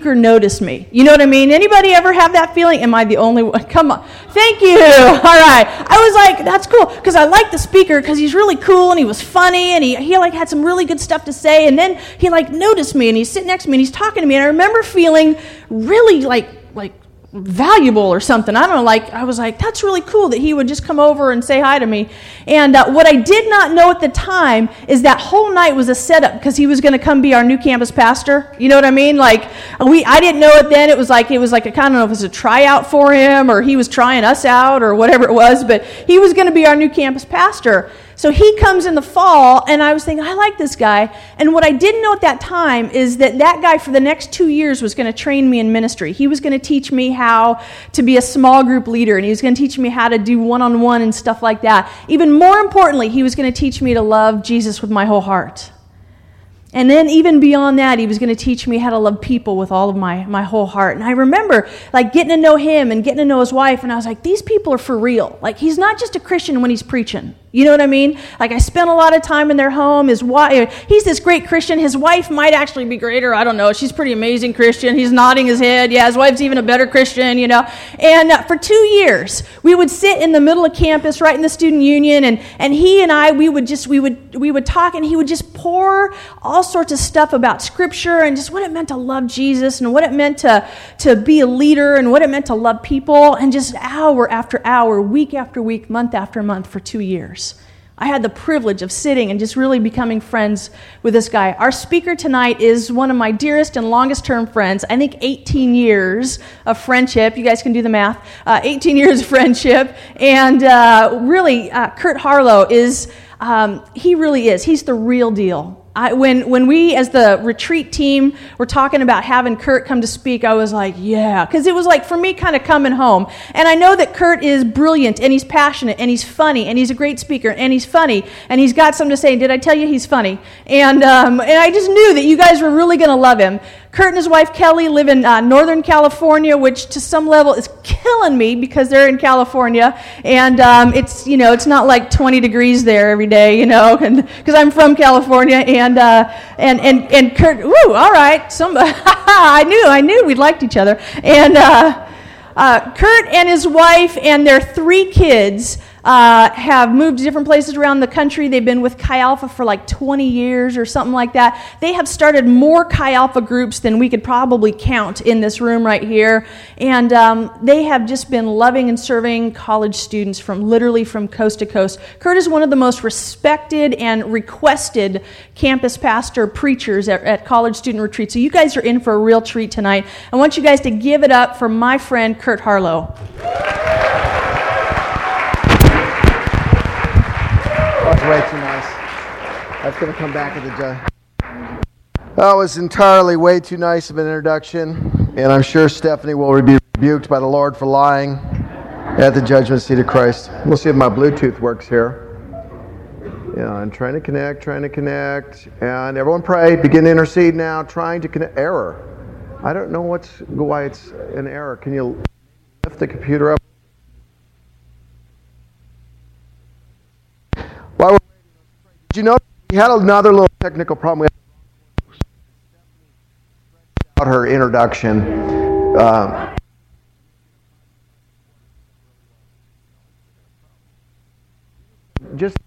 speaker noticed me. You know what I mean? Anybody ever have that feeling? Am I the only one? Come on. Thank you. All right. I was like, that's cool, because I like the speaker because he's really cool and he was funny and he like had some really good stuff to say. And then he like noticed me and he's sitting next to me and he's talking to me. And I remember feeling really like valuable or something. I don't know, I was like, that's really cool that he would just come over and say hi to me. And what I did not know at the time is that whole night was a setup because he was going to come be our new campus pastor. You know what I mean? I didn't know it then. It was like I don't know if it was a tryout for him or he was trying us out or whatever it was, but he was going to be our new campus pastor. So he comes in the fall, and I was thinking, I like this guy. And what I didn't know at that time is that guy for the next 2 years was going to train me in ministry. He was going to teach me how to be a small group leader, and he was going to teach me how to do one-on-one and stuff like that. Even more importantly, he was going to teach me to love Jesus with my whole heart. And then even beyond that, he was going to teach me how to love people with all of my whole heart. And I remember getting to know him and getting to know his wife, and I was like, these people are for real. He's not just a Christian when he's preaching. You know what I mean? I spent a lot of time in their home. His wife, he's this great Christian. His wife might actually be greater. I don't know. She's pretty amazing Christian. He's nodding his head. Yeah, his wife's even a better Christian, you know. And for 2 years, we would sit in the middle of campus right in the student union, and he and I, we would talk, and he would just pour all sorts of stuff about Scripture and just what it meant to love Jesus and what it meant to be a leader and what it meant to love people, and just hour after hour, week after week, month after month for 2 years. I had the privilege of sitting and just really becoming friends with this guy. Our speaker tonight is one of my dearest and longest-term friends. I think 18 years of friendship. You guys can do the math. 18 years of friendship. And really, Kurt Harlow is, he really is. He's the real deal. When we, as the retreat team, were talking about having Kurt come to speak, I was like, yeah, because it was for me kind of coming home. And I know that Kurt is brilliant, and he's passionate, and he's funny, and he's a great speaker, and he's funny, and he's got something to say. Did I tell you he's funny? And I just knew that you guys were really going to love him. Kurt and his wife Kelly live in Northern California, which to some level is killing me because they're in California, and it's not 20 degrees there every day, because I'm from California, and Kurt, woo, all right, somebody, I knew we liked each other, and Kurt and his wife and their 3 kids have moved to different places around the country. They've been with Chi Alpha for 20 years or something like that. They have started more Chi Alpha groups than we could probably count in this room right here. And they have just been loving and serving college students literally from coast to coast. Kurt is one of the most respected and requested campus pastor preachers at college student retreats. So you guys are in for a real treat tonight. I want you guys to give it up for my friend Kurt Harlow. Way too nice. That's going to come back at the judge. That was entirely way too nice of an introduction, and I'm sure Stephanie will be rebuked by the Lord for lying at the judgment seat of Christ. We'll see if my Bluetooth works here. Yeah, I'm trying to connect, and everyone pray. Begin to intercede now. Trying to connect. Error. I don't know why it's an error. Can you lift the computer up? Did you know we had another little technical problem? We had about her introduction. Just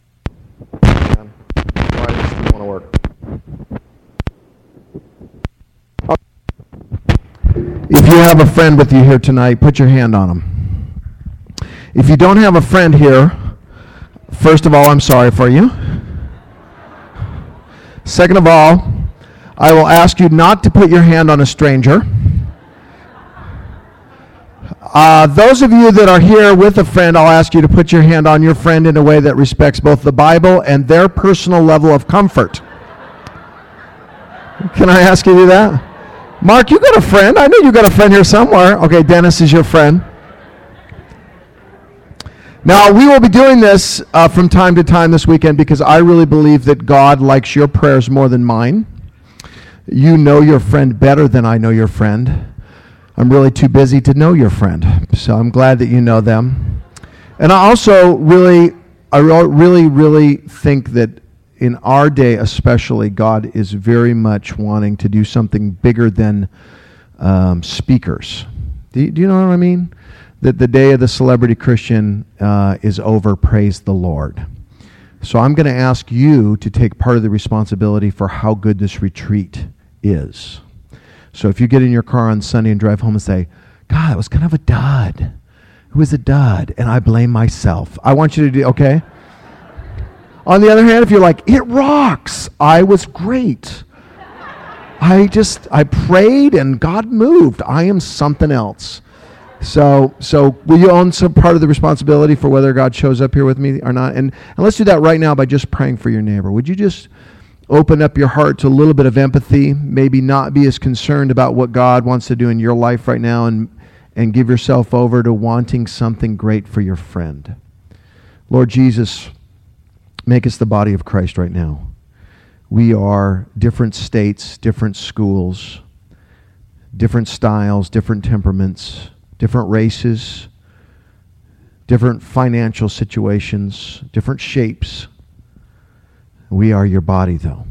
why does this want to work? If you have a friend with you here tonight, put your hand on them. If you don't have a friend here, first of all, I'm sorry for you. Second of all, I will ask you not to put your hand on a stranger. Those of you that are here with a friend, I'll ask you to put your hand on your friend in a way that respects both the Bible and their personal level of comfort. Can I ask you to do that? Mark, you got a friend. I know you got a friend here somewhere. Okay, Dennis is your friend. Now, we will be doing this from time to time this weekend because I really believe that God likes your prayers more than mine. You know your friend better than I know your friend. I'm really too busy to know your friend, so I'm glad that you know them. And I also really think that in our day especially, God is very much wanting to do something bigger than speakers. Do you know what I mean? That the day of the celebrity Christian is over, praise the Lord. So I'm going to ask you to take part of the responsibility for how good this retreat is. So if you get in your car on Sunday and drive home and say, God, it was kind of a dud. It was a dud, and I blame myself. I want you to do, okay? On the other hand, if you're like, it rocks. I was great. I prayed and God moved. I am something else. So will you own some part of the responsibility for whether God shows up here with me or not? And let's do that right now by just praying for your neighbor. Would you just open up your heart to a little bit of empathy, maybe not be as concerned about what God wants to do in your life right now, and give yourself over to wanting something great for your friend. Lord Jesus, make us the body of Christ right now. We are different states, different schools, different styles, different temperaments, different races, different financial situations, different shapes. We are your body, though.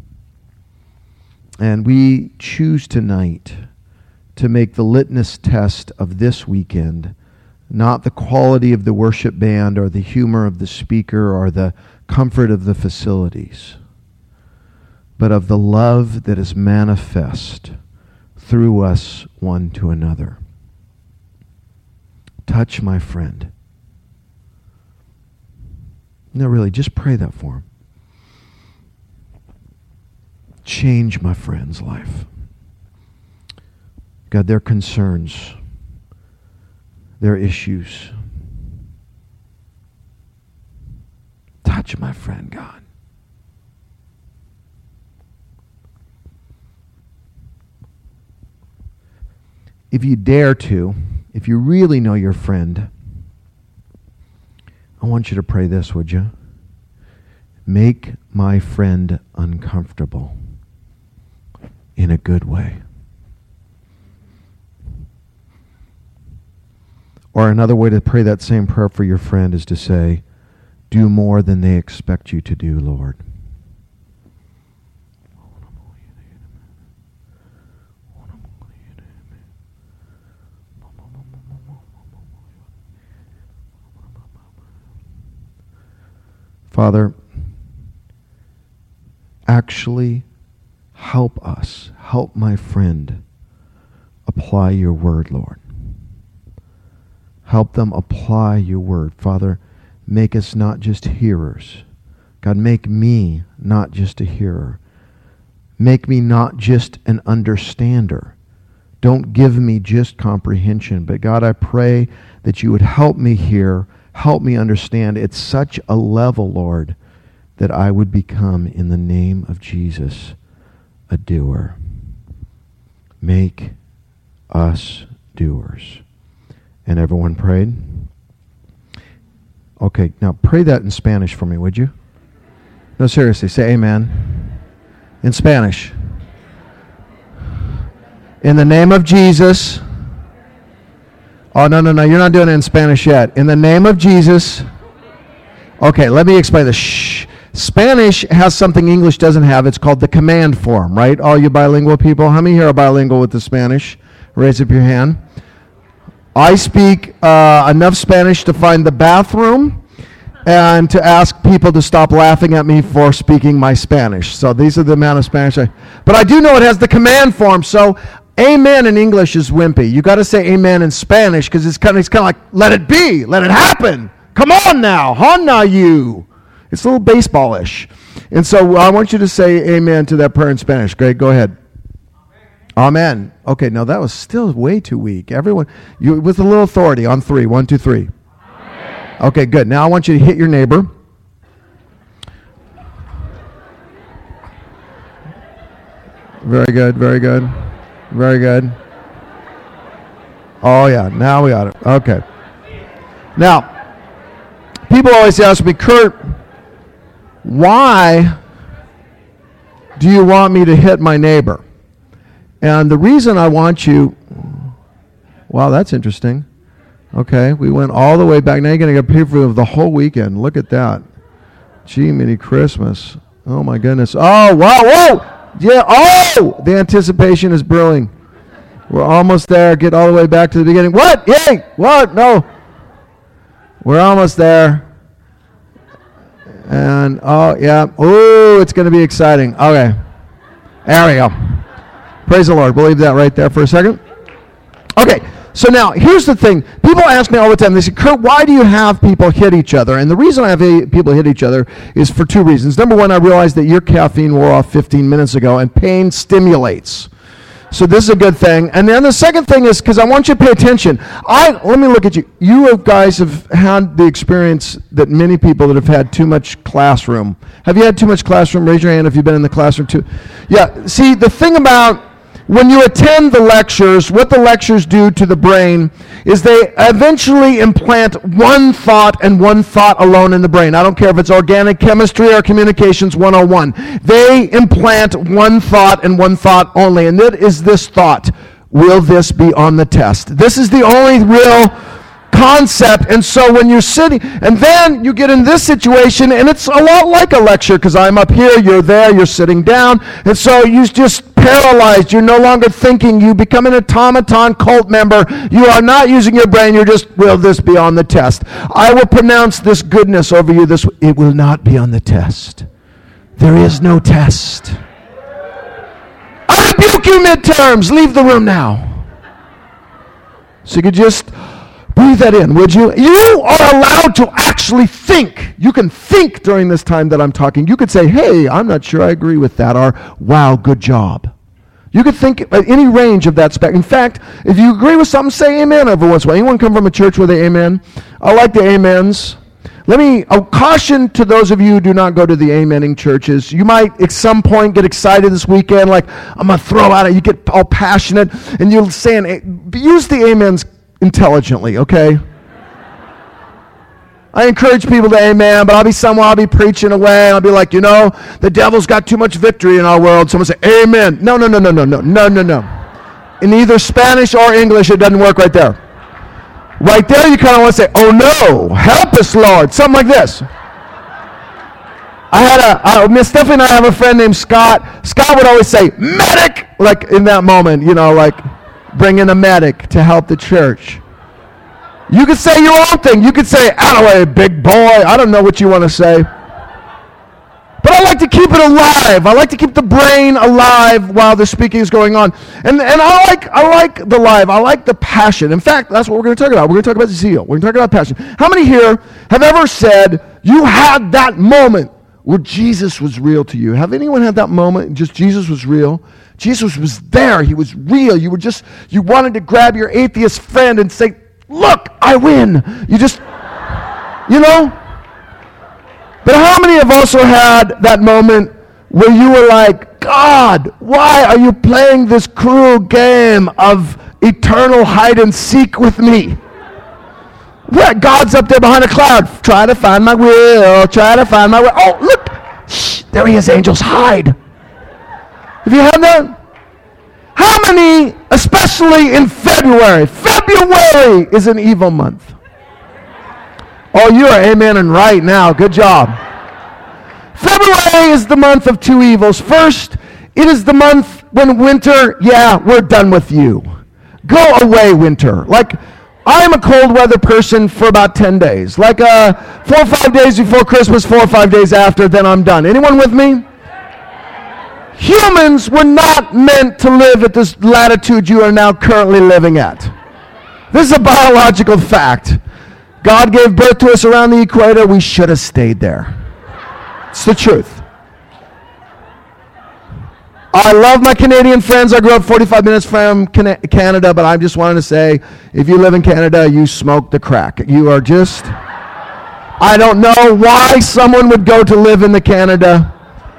And we choose tonight to make the litmus test of this weekend not the quality of the worship band or the humor of the speaker or the comfort of the facilities, but of the love that is manifest through us one to another. Touch my friend. No, really, just pray that for him. Change my friend's life. God, their concerns, their issues. Touch my friend, God. If you dare to, if you really know your friend, I want you to pray this, would you? Make my friend uncomfortable in a good way. Or another way to pray that same prayer for your friend is to say, do more than they expect you to do, Lord. Father, actually help us, help my friend apply your word, Lord. Help them apply your word. Father, make us not just hearers. God, make me not just a hearer. Make me not just an understander. Don't give me just comprehension. But God, I pray that you would help me hear, help me understand at such a level, Lord, that I would become, in the name of Jesus, a doer. Make us doers. And everyone prayed? Okay, now pray that in Spanish for me, would you? No, seriously, say amen. In Spanish. In the name of Jesus. Oh, no, you're not doing it in Spanish yet. In the name of Jesus. Okay, let me explain this. Shh. Spanish has something English doesn't have. It's called the command form, right? All you bilingual people, how many here are bilingual with the Spanish? Raise up your hand. I speak enough Spanish to find the bathroom and to ask people to stop laughing at me for speaking my Spanish. So these are the amount of Spanish but I do know it has the command form. So amen in English is wimpy. You got to say amen in Spanish because it's kind of like, let it be, let it happen. Come on now, honna you. It's a little baseball-ish. And so I want you to say amen to that prayer in Spanish. Greg, go ahead. Amen. Okay, no, that was still way too weak. Everyone, you with a little authority on 3. 1, 2, 3. Amen. Okay, good. Now I want you to hit your neighbor. Very good, very good, very good. Oh, yeah, now we got it. Okay. Now, people always ask me, Kurt, why do you want me to hit my neighbor? And the reason I want you... Wow, that's interesting. Okay, we went all the way back. Now you're going to get a preview of the whole weekend. Look at that. Gee, mini Christmas. Oh, my goodness. Oh, wow, whoa! Yeah, oh! The anticipation is brewing. We're almost there. Get all the way back to the beginning. What? Yay! What? No. We're almost there. And, oh, yeah. Oh, it's going to be exciting. Okay. There we go. Praise the Lord. We'll leave that right there for a second. Okay. So now, here's the thing. People ask me all the time, they say, Kurt, why do you have people hit each other? And the reason I have people hit each other is for two reasons. Number one, I realized that your caffeine wore off 15 minutes ago, and pain stimulates. So this is a good thing. And then the second thing is, because I want you to pay attention. Let me look at you. You guys have had the experience that many people that have had too much classroom. Have you had too much classroom? Raise your hand if you've been in the classroom too. Yeah, see, the thing about when you attend the lectures, what the lectures do to the brain is they eventually implant one thought and one thought alone in the brain. I don't care if it's organic chemistry or communications 101. They implant one thought and one thought only, and it is this thought: will this be on the test? This is the only real concept. And so when you're sitting, and then you get in this situation, and it's a lot like a lecture, because I'm up here, you're there, you're sitting down, and so you just paralyzed. You're no longer thinking. You become an automaton cult member. You are not using your brain. You're just, will this be on the test? I will pronounce this goodness over you. It will not be on the test. There is no test. I rebuke you midterms. Leave the room now. So you could just breathe that in, would you? You are allowed to actually think. You can think during this time that I'm talking. You could say, hey, I'm not sure I agree with that, or wow, good job. You could think at any range of that spec. In fact, if you agree with something, say amen every once in a while. Anyone come from a church where they amen? I like the amens. A caution to those of you who do not go to the amening churches. You might at some point get excited this weekend, like, I'm going to throw out it. You get all passionate, and you're saying, use the amens intelligently, okay? I encourage people to amen, but I'll be preaching away, and I'll be like, the devil's got too much victory in our world. Someone say, amen. No. In either Spanish or English, it doesn't work right there. Right there, you kind of want to say, oh no, help us, Lord. Something like this. Miss Stephanie and I have a friend named Scott. Scott would always say, medic, like in that moment, like, bring in a medic to help the church. You could say your own thing. You could say, out of the way, big boy. I don't know what you want to say. But I like to keep it alive. I like to keep the brain alive while the speaking is going on. And I like the live. I like the passion. In fact, that's what we're going to talk about. We're going to talk about zeal. We're going to talk about passion. How many here have ever said you had that moment where Jesus was real to you? Have anyone had that moment? Just Jesus was real? Jesus was there. He was real. You wanted to grab your atheist friend and say, look, I win. But how many have also had that moment where you were like, God, why are you playing this cruel game of eternal hide and seek with me? Where God's up there behind a cloud. Try to find my will. Try to find my will. Oh, look. Shh, there he is, angels. Hide. Have you had that? How many, especially in February? February is an evil month. Oh, you are amening right now. Good job. February is the month of two evils. First, it is the month when winter, we're done with you. Go away, winter. Like, I'm a cold weather person for about 10 days. Like 4 or 5 days before Christmas, 4 or 5 days after, then I'm done. Anyone with me? Humans were not meant to live at this latitude you are now currently living at. This is a biological fact. God gave birth to us around the equator. We should have stayed there. It's the truth. I love my Canadian friends. I grew up 45 minutes from Canada, but I just wanted to say, if you live in Canada, you smoke the crack. You are just... I don't know why someone would go to live in the Canada.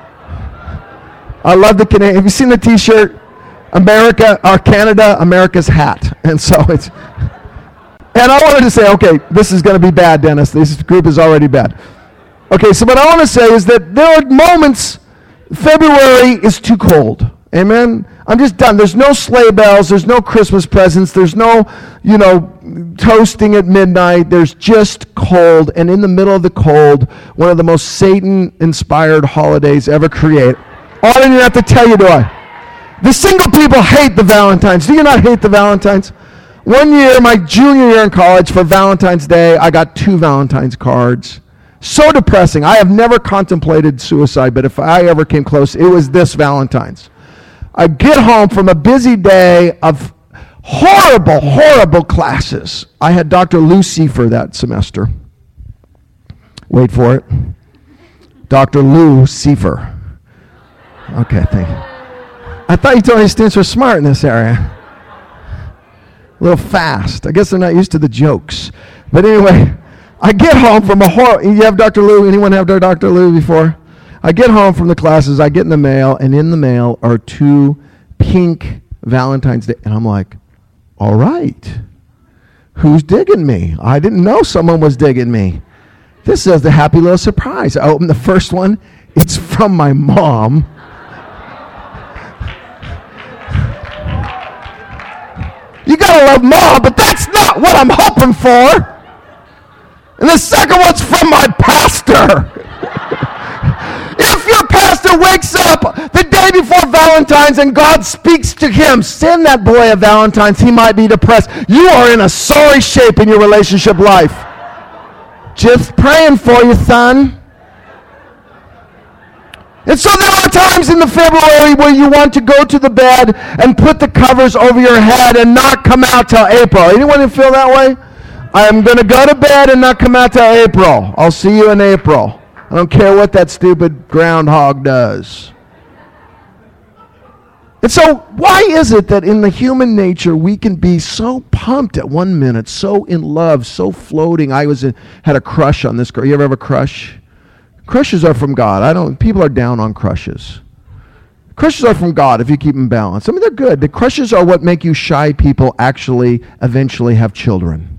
I love the Canadian. Have you seen the T-shirt? America, or Canada, America's hat. And so it's... And I wanted to say, okay, this is going to be bad, Dennis. This group is already bad. Okay, so what I want to say is that there are moments, February is too cold. Amen? I'm just done. There's no sleigh bells. There's no Christmas presents. There's no, toasting at midnight. There's just cold. And in the middle of the cold, one of the most Satan-inspired holidays ever created. I don't even have to tell you, do I? The single people hate the Valentines. Do you not hate the Valentines? One year, my junior year in college, for Valentine's Day, I got 2 Valentine's cards. So depressing. I have never contemplated suicide, but if I ever came close, it was this Valentine's. I get home from a busy day of horrible, horrible classes. I had Dr. Lou Siefer that semester. Wait for it. Dr. Lou Siefer. Okay, thank you. I thought you told me students were smart in this area. A little fast. I guess they're not used to the jokes. But anyway, I get home from you have Dr. Lou? Anyone have Dr. Lou before? I get home from the classes, I get in the mail, and in the mail are 2 pink Valentine's Day. And I'm like, all right, who's digging me? I didn't know someone was digging me. This is a happy little surprise. I open the first one. It's from my mom. You gotta love mom, but that's not what I'm hoping for. And the second one's from my pastor. If your pastor wakes up the day before Valentine's and God speaks to him, send that boy a Valentine's. He might be depressed. You are in a sorry shape in your relationship life. Just praying for you, son. And so there are times in the February where you want to go to the bed and put the covers over your head and not come out till April. Anyone feel that way? I'm going to go to bed and not come out till April. I'll see you in April. I don't care what that stupid groundhog does. And so why is it that in the human nature we can be so pumped at one minute, so in love, so floating? I had a crush on this girl. You ever have a crush? Crushes are from God. People are down on crushes. Crushes are from God if you keep them balanced. I mean, they're good. The crushes are what make you shy people actually eventually have children.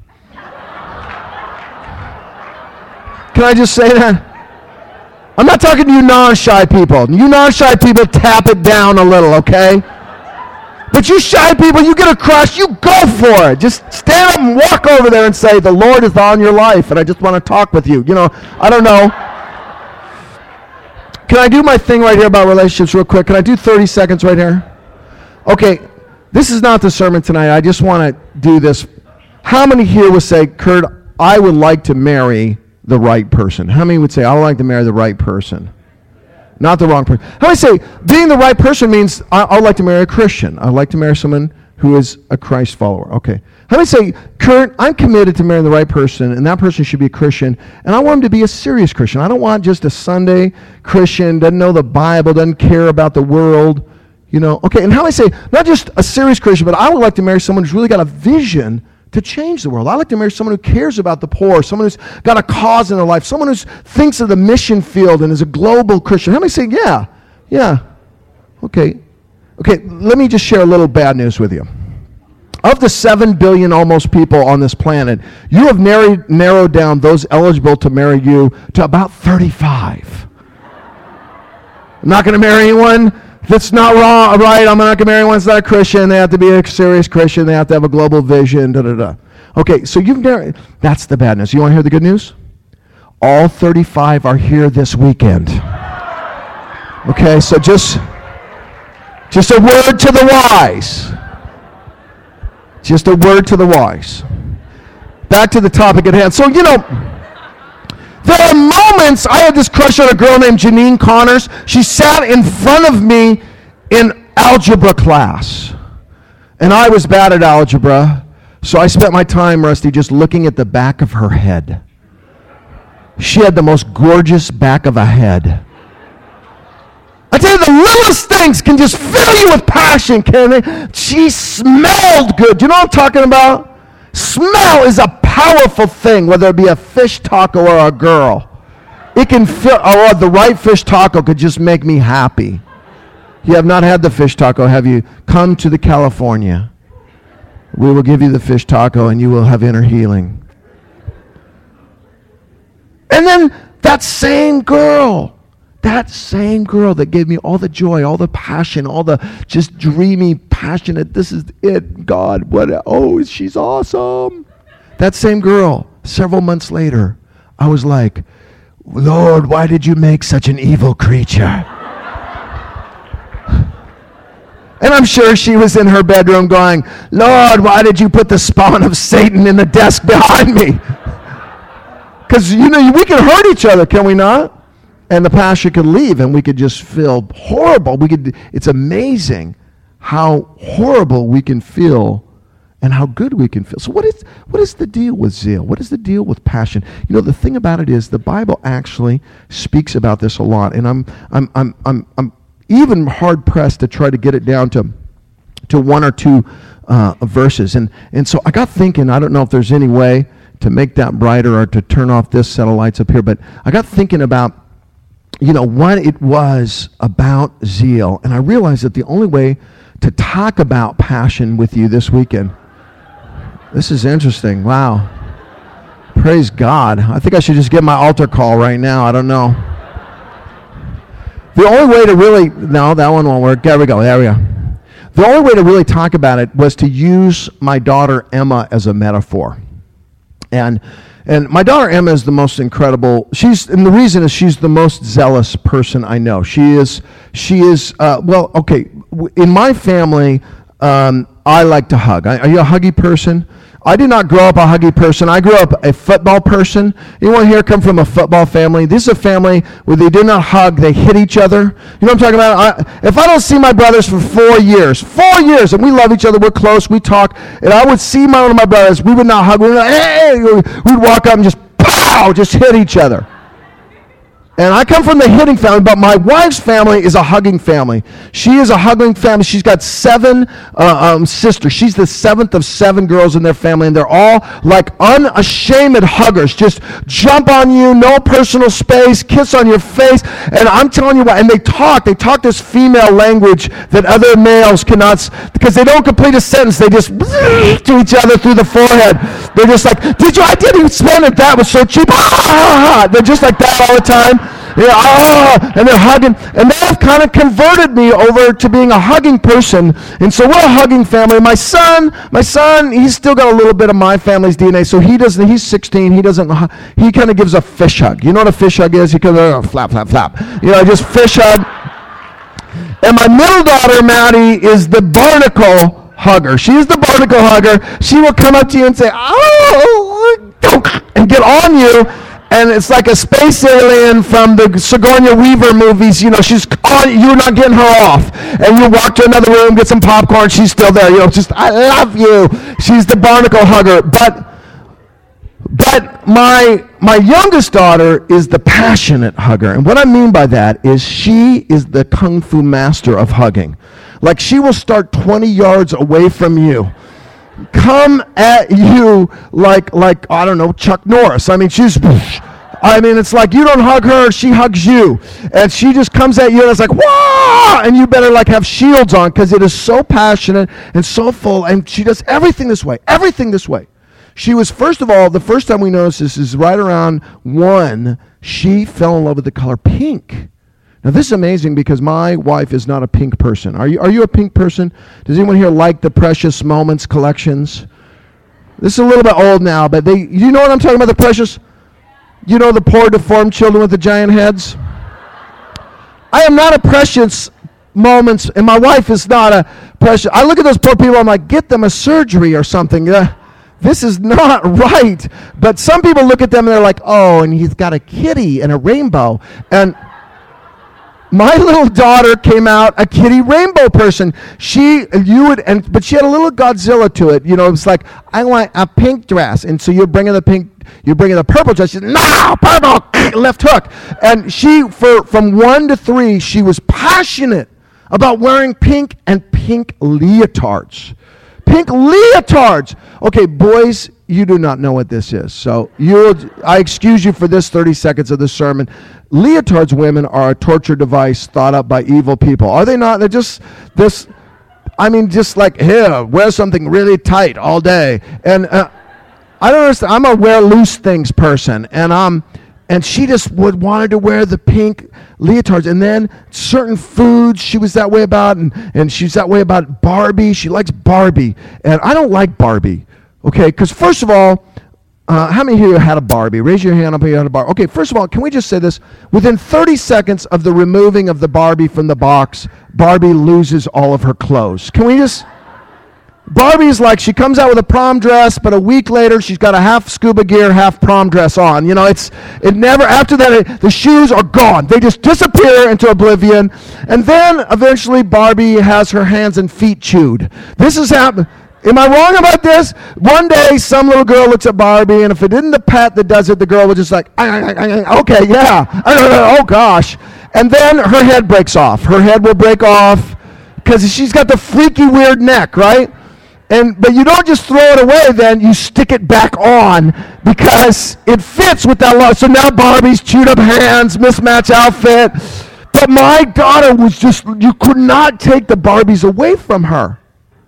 Can I just say that? I'm not talking to you non-shy people. You non-shy people, tap it down a little, okay? But you shy people, you get a crush, you go for it. Just stand up and walk over there and say, the Lord is on your life, and I just want to talk with you. I don't know. Can I do my thing right here about relationships real quick? Can I do 30 seconds right here? Okay, this is not the sermon tonight. I just want to do this. How many here would say, Kurt, I would like to marry the right person? How many would say, I would like to marry the right person? Not the wrong person. How many say, being the right person means I would like to marry a Christian. I would like to marry someone who is a Christ follower. Okay. How many say, Kurt, I'm committed to marrying the right person, and that person should be a Christian, and I want him to be a serious Christian. I don't want just a Sunday Christian, doesn't know the Bible, doesn't care about the world. Okay, and how many say, not just a serious Christian, but I would like to marry someone who's really got a vision to change the world. I like to marry someone who cares about the poor, someone who's got a cause in their life, someone who thinks of the mission field and is a global Christian. How many say, yeah. Okay, let me just share a little bad news with you. Of the 7 billion almost people on this planet, you have narrowed down those eligible to marry you to about 35. I'm not going to marry anyone that's not wrong, right? I'm not going to marry anyone that's not a Christian. They have to be a serious Christian. They have to have a global vision, Okay, so that's the bad news. You want to hear the good news? All 35 are here this weekend. Okay, so just a word to the wise. Just a word to the wise. Back to the topic at hand. So, there are moments. I had this crush on a girl named Janine Connors. She sat in front of me in algebra class. And I was bad at algebra, so I spent my time, Rusty, just looking at the back of her head. She had the most gorgeous back of a head. I tell you, the littlest things can just fill you with passion, can they? She smelled good. Do you know what I'm talking about? Smell is a powerful thing, whether it be a fish taco or a girl. It can fill, or the right fish taco could just make me happy. You have not had the fish taco, have you? Come to the California. We will give you the fish taco and you will have inner healing. And then that same girl that gave me all the joy, all the passion, all the just dreamy, passionate, this is it, God, she's awesome. That same girl, several months later, I was like, Lord, why did you make such an evil creature? And I'm sure she was in her bedroom going, Lord, why did you put the spawn of Satan in the desk behind me? Because, we can hurt each other, can we not? And the pastor could leave and we could just feel horrible. It's amazing how horrible we can feel and how good we can feel. So what is the deal with zeal? What is the deal with passion? The thing about it is the Bible actually speaks about this a lot, and I'm even hard pressed to try to get it down to one or two verses. And so I got thinking, I don't know if there's any way to make that brighter or to turn off this set of lights up here, but I got thinking about what it was about zeal, and I realized that the only way to talk about passion with you this weekend. This is interesting. Wow. Praise God. I think I should just get my altar call right now. I don't know. The only way to really, no, that one won't work. There we go. The only way to really talk about it was to use my daughter Emma as a metaphor. And my daughter Emma is the most incredible. And the reason is she's the most zealous person I know. She is. In my family, I like to hug. Are you a huggy person? I did not grow up a huggy person. I grew up a football person. Anyone here come from a football family? This is a family where they do not hug. They hit each other. You know what I'm talking about? If I don't see my brothers for 4 years, and we love each other, we're close, we talk, and I would see one of my brothers, we would not hug. We'd walk up and just, pow, just hit each other. And I come from the hitting family, but my wife's family is a hugging family. She is a hugging family. She's got 7 sisters. She's the 7th of 7 girls in their family, and they're all like unashamed huggers. Just jump on you, no personal space, kiss on your face. And I'm telling you what, and they talk this female language that other males cannot, because they don't complete a sentence. They just to each other through the forehead. They're just like, I didn't spend it. That was so cheap. They're just like that all the time. And they're hugging, and they have kind of converted me over to being a hugging person, and so we're a hugging family. My son, he's still got a little bit of my family's DNA, so he's 16, he kind of gives a fish hug. You know what a fish hug is? He goes, flap, flap, flap. Just fish hug. And my middle daughter, Maddie, is the barnacle hugger. She's the barnacle hugger. She will come up to you and say, and get on you. And it's like a space alien from the Sigourney Weaver movies. She's on, you're not getting her off. And you walk to another room, get some popcorn, she's still there. I love you. She's the barnacle hugger. But my youngest daughter is the passionate hugger. And what I mean by that is she is the kung fu master of hugging. Like, she will start 20 yards away from you, come at you like I don't know, Chuck Norris. It's like you don't hug her, she hugs you, and she just comes at you and it's like, whoa, and you better have shields on, because it is so passionate and so full, and she does everything this way. She was, first of all, the first time we noticed this is right around 1, she fell in love with the color pink. Now, this is amazing because my wife is not a pink person. Are you a pink person? Does anyone here like the Precious Moments collections? This is a little bit old now, but you know what I'm talking about, the Precious? The poor deformed children with the giant heads? I am not a Precious Moments, and my wife is not a Precious. I look at those poor people, I'm like, get them a surgery or something. This is not right. But some people look at them and they're like, oh, and he's got a kitty and a rainbow. And my little daughter came out a kitty rainbow person. But she had a little Godzilla to it. It was like, I want a pink dress. And so you're bringing the purple dress. She's, no, purple, left hook. And from 1 to 3, she was passionate about wearing pink and pink leotards. Pink leotards. Okay, boys, you do not know what this is. So I excuse you for this 30 seconds of the sermon. Leotards, women, are a torture device thought up by evil people. Are they not? They're just this, just like, here, wear something really tight all day. And I don't understand. I'm a wear loose things person. And she just wanted to wear the pink leotards. And then certain foods she was that way about. And she's that way about Barbie. She likes Barbie. And I don't like Barbie. Okay, because first of all, How many here had a Barbie? Raise your hand up if you had a Barbie. Okay, first of all, can we just say this? Within 30 seconds of the removing of the Barbie from the box, Barbie loses all of her clothes. Can we just... Barbie's like, she comes out with a prom dress, but a week later, she's got a half scuba gear, half prom dress on. You know, it never, after that, the shoes are gone. They just disappear into oblivion. And then, eventually, Barbie has her hands and feet chewed. This has happened. Am I wrong about this? One day, some little girl looks at Barbie, and if it isn't the pet that does it, the girl was just like, okay, yeah, oh gosh. And then her head breaks off. Her head will break off because she's got the freaky, weird neck, right? But you don't just throw it away, then you stick it back on because it fits with that look. So now Barbie's chewed up hands, mismatched outfit. But my daughter was just, you could not take the Barbies away from her.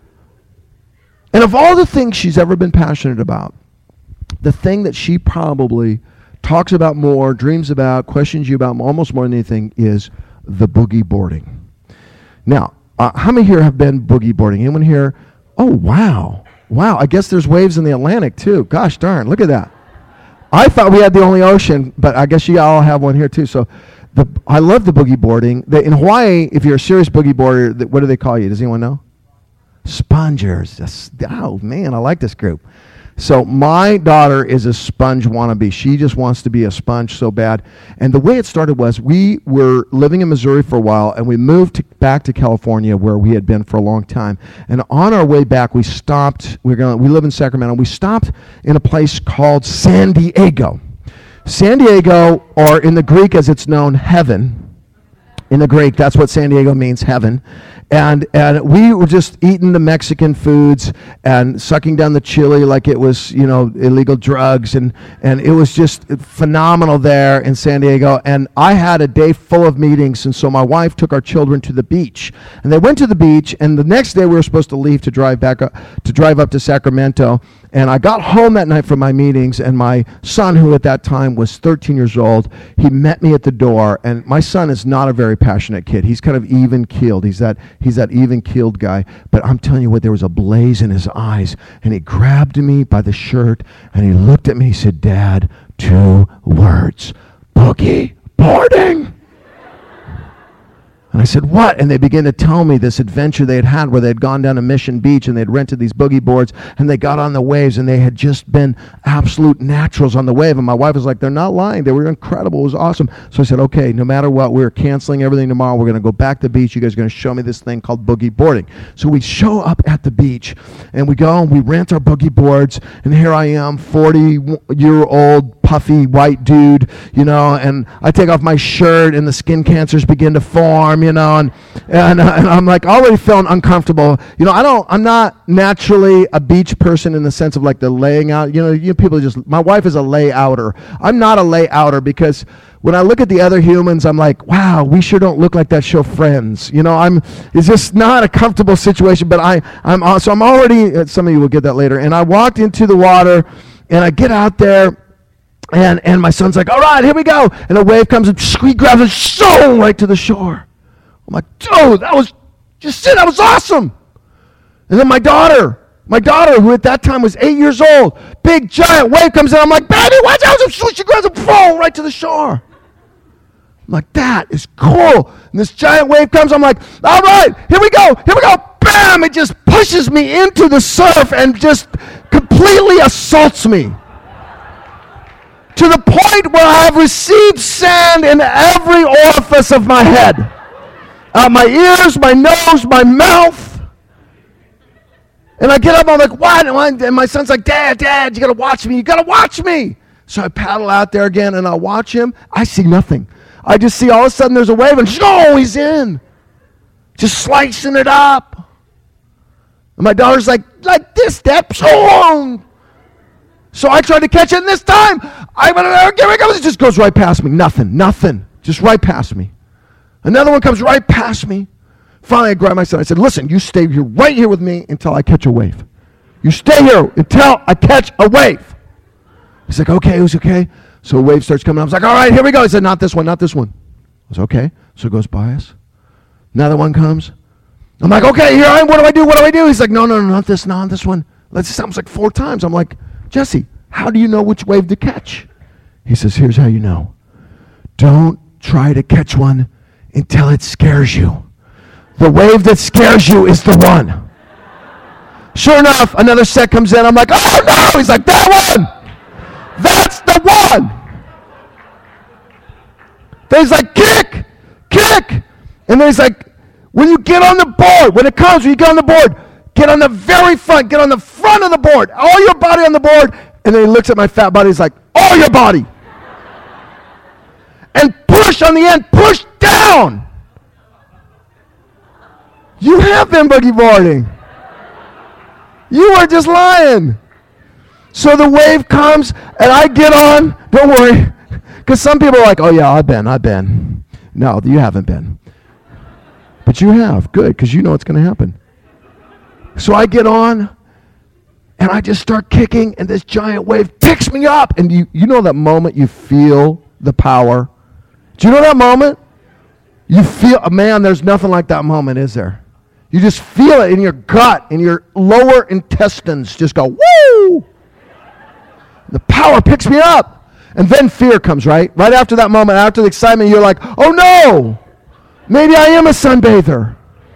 And of all the things she's ever been passionate about, the thing that she probably talks about more, dreams about, questions you about almost more than anything is the boogie boarding. Now, how many here have been boogie boarding? Anyone here? Oh, wow. Wow, I guess there's waves in the Atlantic, too. Gosh darn, look at that. I thought we had the only ocean, but I guess you all have one here, too. So I love the boogie boarding. In Hawaii, if you're a serious boogie boarder, what do they call you? Does anyone know? Spongers. Oh, man, I like this group. So my daughter is a sponge wannabe. She just wants to be a sponge so bad. And the way it started was we were living in Missouri for a while, and we moved back to California where we had been for a long time. And on our way back, we stopped. We live in Sacramento. We stopped in a place called San Diego. San Diego, or in the Greek as it's known, heaven. In the Greek, that's what San Diego means, heaven. And we were just eating the Mexican foods and sucking down the chili like it was, illegal drugs. And it was just phenomenal there in San Diego. And I had a day full of meetings. And so my wife took our children to the beach. And they went to the beach. And the next day we were supposed to leave to drive up to Sacramento. And I got home that night from my meetings. And my son, who at that time was 13 years old, he met me at the door. And my son is not a very passionate kid. He's kind of even-keeled. He's that even-keeled guy. But I'm telling you what, there was a blaze in his eyes. And he grabbed me by the shirt, and he looked at me. He said, "Dad, 2 words, boogie boarding." And I said, "What?" And they began to tell me this adventure they had where they had gone down to Mission Beach and they'd rented these boogie boards and they got on the waves and they had just been absolute naturals on the wave. And my wife was like, "They're not lying. They were incredible. It was awesome." So I said, "Okay, no matter what, we're canceling everything tomorrow. We're going to go back to the beach. You guys are going to show me this thing called boogie boarding." So we show up at the beach and we go and we rent our boogie boards. And here I am, 40-year-old puffy white dude, and I take off my shirt and the skin cancers begin to form. And I'm like already feeling uncomfortable. I'm not naturally a beach person in the sense of like the laying out. People my wife is a layouter. I'm not a layouter because when I look at the other humans, I'm like, wow, we sure don't look like that show Friends. It's just not a comfortable situation. But I'm already. Some of you will get that later. And I walked into the water, and I get out there. And my son's like, "All right, here we go." And a wave comes and he grabs it so right to the shore. I'm like, "Dude, that was awesome." And then my daughter, who at that time was 8 years old, big giant wave comes in. I'm like, "Baby, watch out." She grabs it, boom, right to the shore. I'm like, "That is cool." And this giant wave comes. I'm like, "All right, here we go. Bam, it just pushes me into the surf and just completely assaults me. To the point where I have received sand in every orifice of my head. My ears, my nose, my mouth. And I get up, I'm like, "What?" And my son's like, Dad, you gotta watch me. So I paddle out there again and I watch him. I see nothing. I just see all of a sudden there's a wave and he's in. Just slicing it up. And my daughter's like this, Dad. So I tried to catch it, and this time, here it goes. It just goes right past me. Nothing. Just right past me. Another one comes right past me. Finally, I grabbed my son. I said, "Listen, you stay here right here with me until I catch a wave. You stay here until I catch a wave." He's like, "Okay, it was okay." So a wave starts coming. I was like, "All right, here we go." He said, "Not this one." I was okay. So it goes by us. Another one comes. I'm like, "Okay, here I am. What do I do? He's like, no, not this one. It sounds like 4 times. I'm like, "Jesse, How do you know which wave to catch? He says, here's how you know. Don't try to catch one until it scares you. The wave that scares you is the one. Sure enough, another set comes in. I'm like, oh no! He's like, that one! That's the one! Then he's like, kick! Kick! And then he's like, when you get on the board, when you get on the board, get on the very front, get on the front of the board, all your body on the board. And then he looks at my fat body, he's like, all your body. And push on the end, push down. You have been boogie boarding. You are just lying. So the wave comes, and I get on. Don't worry. Because some people are like, oh, yeah, I've been. No, you haven't been. But you have. Good, because you know what's going to happen. So I get on, and I just start kicking, and this giant wave picks me up. And you know that moment you feel the power? Do you know that moment? You feel, man, there's nothing like that moment, is there? You just feel it in your gut, in your lower intestines. Just go, woo! The power picks me up. And then fear comes, right? Right after that moment, after the excitement, you're like, oh no! Maybe I am a sunbather.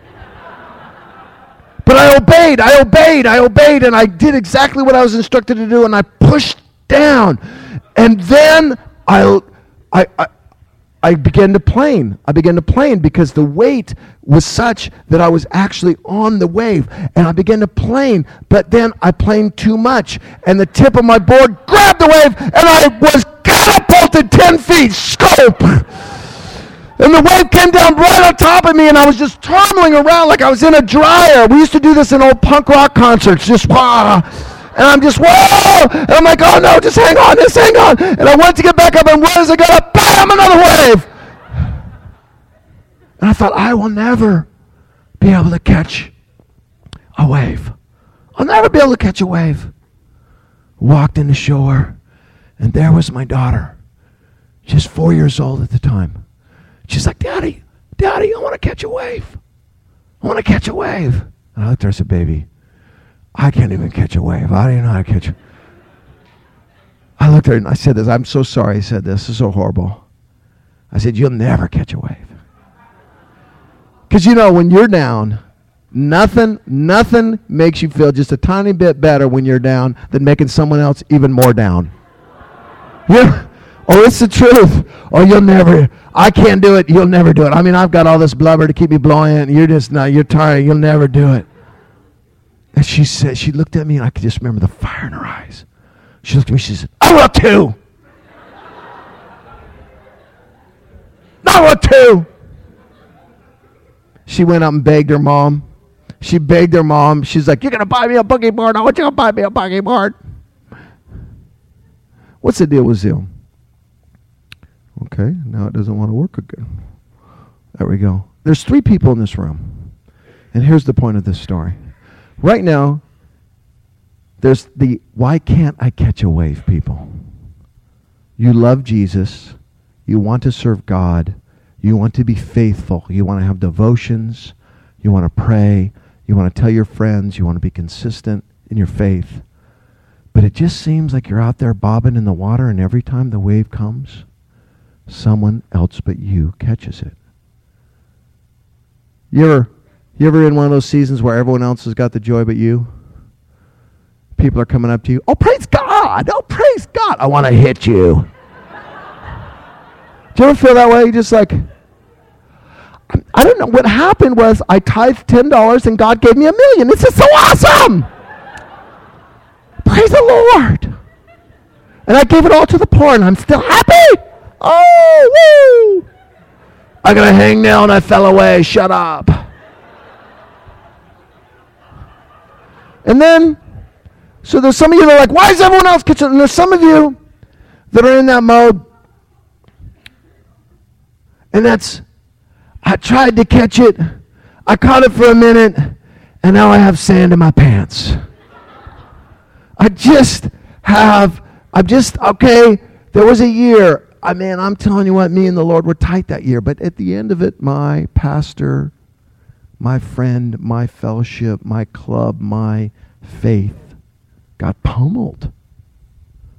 But I obeyed, and I did exactly what I was instructed to do, and I pushed down. And then I began to plane. I began to plane because the weight was such that I was actually on the wave. And I began to plane, but then I planed too much. And the tip of my board grabbed the wave, and I was catapulted 10 feet, scope. And the wave came down right on top of me, and I was just tumbling around like I was in a dryer. We used to do this in old punk rock concerts, just wah. And I'm just, whoa! And I'm like, oh no, just hang on, And I went to get back up, and right as I got up, bam, another wave. And I thought, I will never be able to catch a wave. I'll never be able to catch a wave. Walked in the shore, and there was my daughter. She's 4 years old at the time. She's like, Daddy, I want to catch a wave. I want to catch a wave. And I looked at her and said, baby, I can't even catch a wave. I don't even know how to catch it. I looked at her and I said this. I'm so sorry I said this. This is so horrible. I said, you'll never catch a wave. Because you know, when you're down, nothing makes you feel just a tiny bit better when you're down than making someone else even more down. Yeah. Oh, it's the truth. Oh, I can't do it. You'll never do it. I mean, I've got all this blubber to keep me blowing. You're tired. You'll never do it. And she looked at me, and I could just remember the fire in her eyes. She looked at me, she said, I will too. I will too. She went up and begged her mom. She's like, you're going to buy me a boogie board. I want you to buy me a boogie board. What's the deal with Zoom? Okay, now it doesn't want to work again. There we go. There's 3 people in this room. And here's the point of this story. Right now, there's the why can't I catch a wave people. You love Jesus. You want to serve God. You want to be faithful. You want to have devotions. You want to pray. You want to tell your friends. You want to be consistent in your faith. But it just seems like you're out there bobbing in the water, and every time the wave comes, someone else but you catches it. You ever in one of those seasons where everyone else has got the joy but you? People are coming up to you. Oh, praise God. Oh, praise God. I want to hit you. Do you ever feel that way? You're just like, I don't know. What happened was I tithed $10 and God gave me $1 million. This is so awesome. Praise the Lord. And I gave it all to the poor, and I'm still happy. Oh, woo! I got a hangnail and I fell away. Shut up. And then, so there's some of you that are like, why is everyone else catching? And there's some of you that are in that mode. And that's, I tried to catch it. I caught it for a minute, and now I have sand in my pants. Okay, there was a year. I'm telling you what, me and the Lord were tight that year. But at the end of it, my pastor, my friend, my fellowship, my club, my faith got pummeled.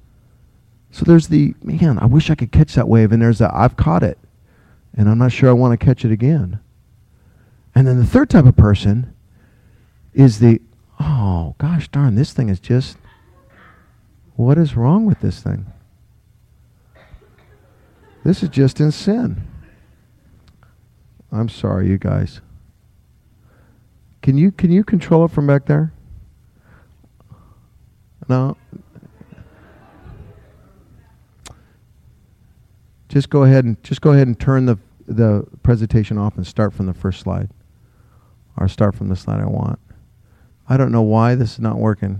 So there's the, man, I wish I could catch that wave, and there's the, I've caught it, and I'm not sure I want to catch it again. And then the third type of person is the, oh, gosh darn, this thing is just, what is wrong with this thing? This is just in sin. I'm sorry, you guys. Can you control it from back there? No. Just go ahead and turn the presentation off and start from the first slide. Or start from the slide I want. I don't know why this is not working.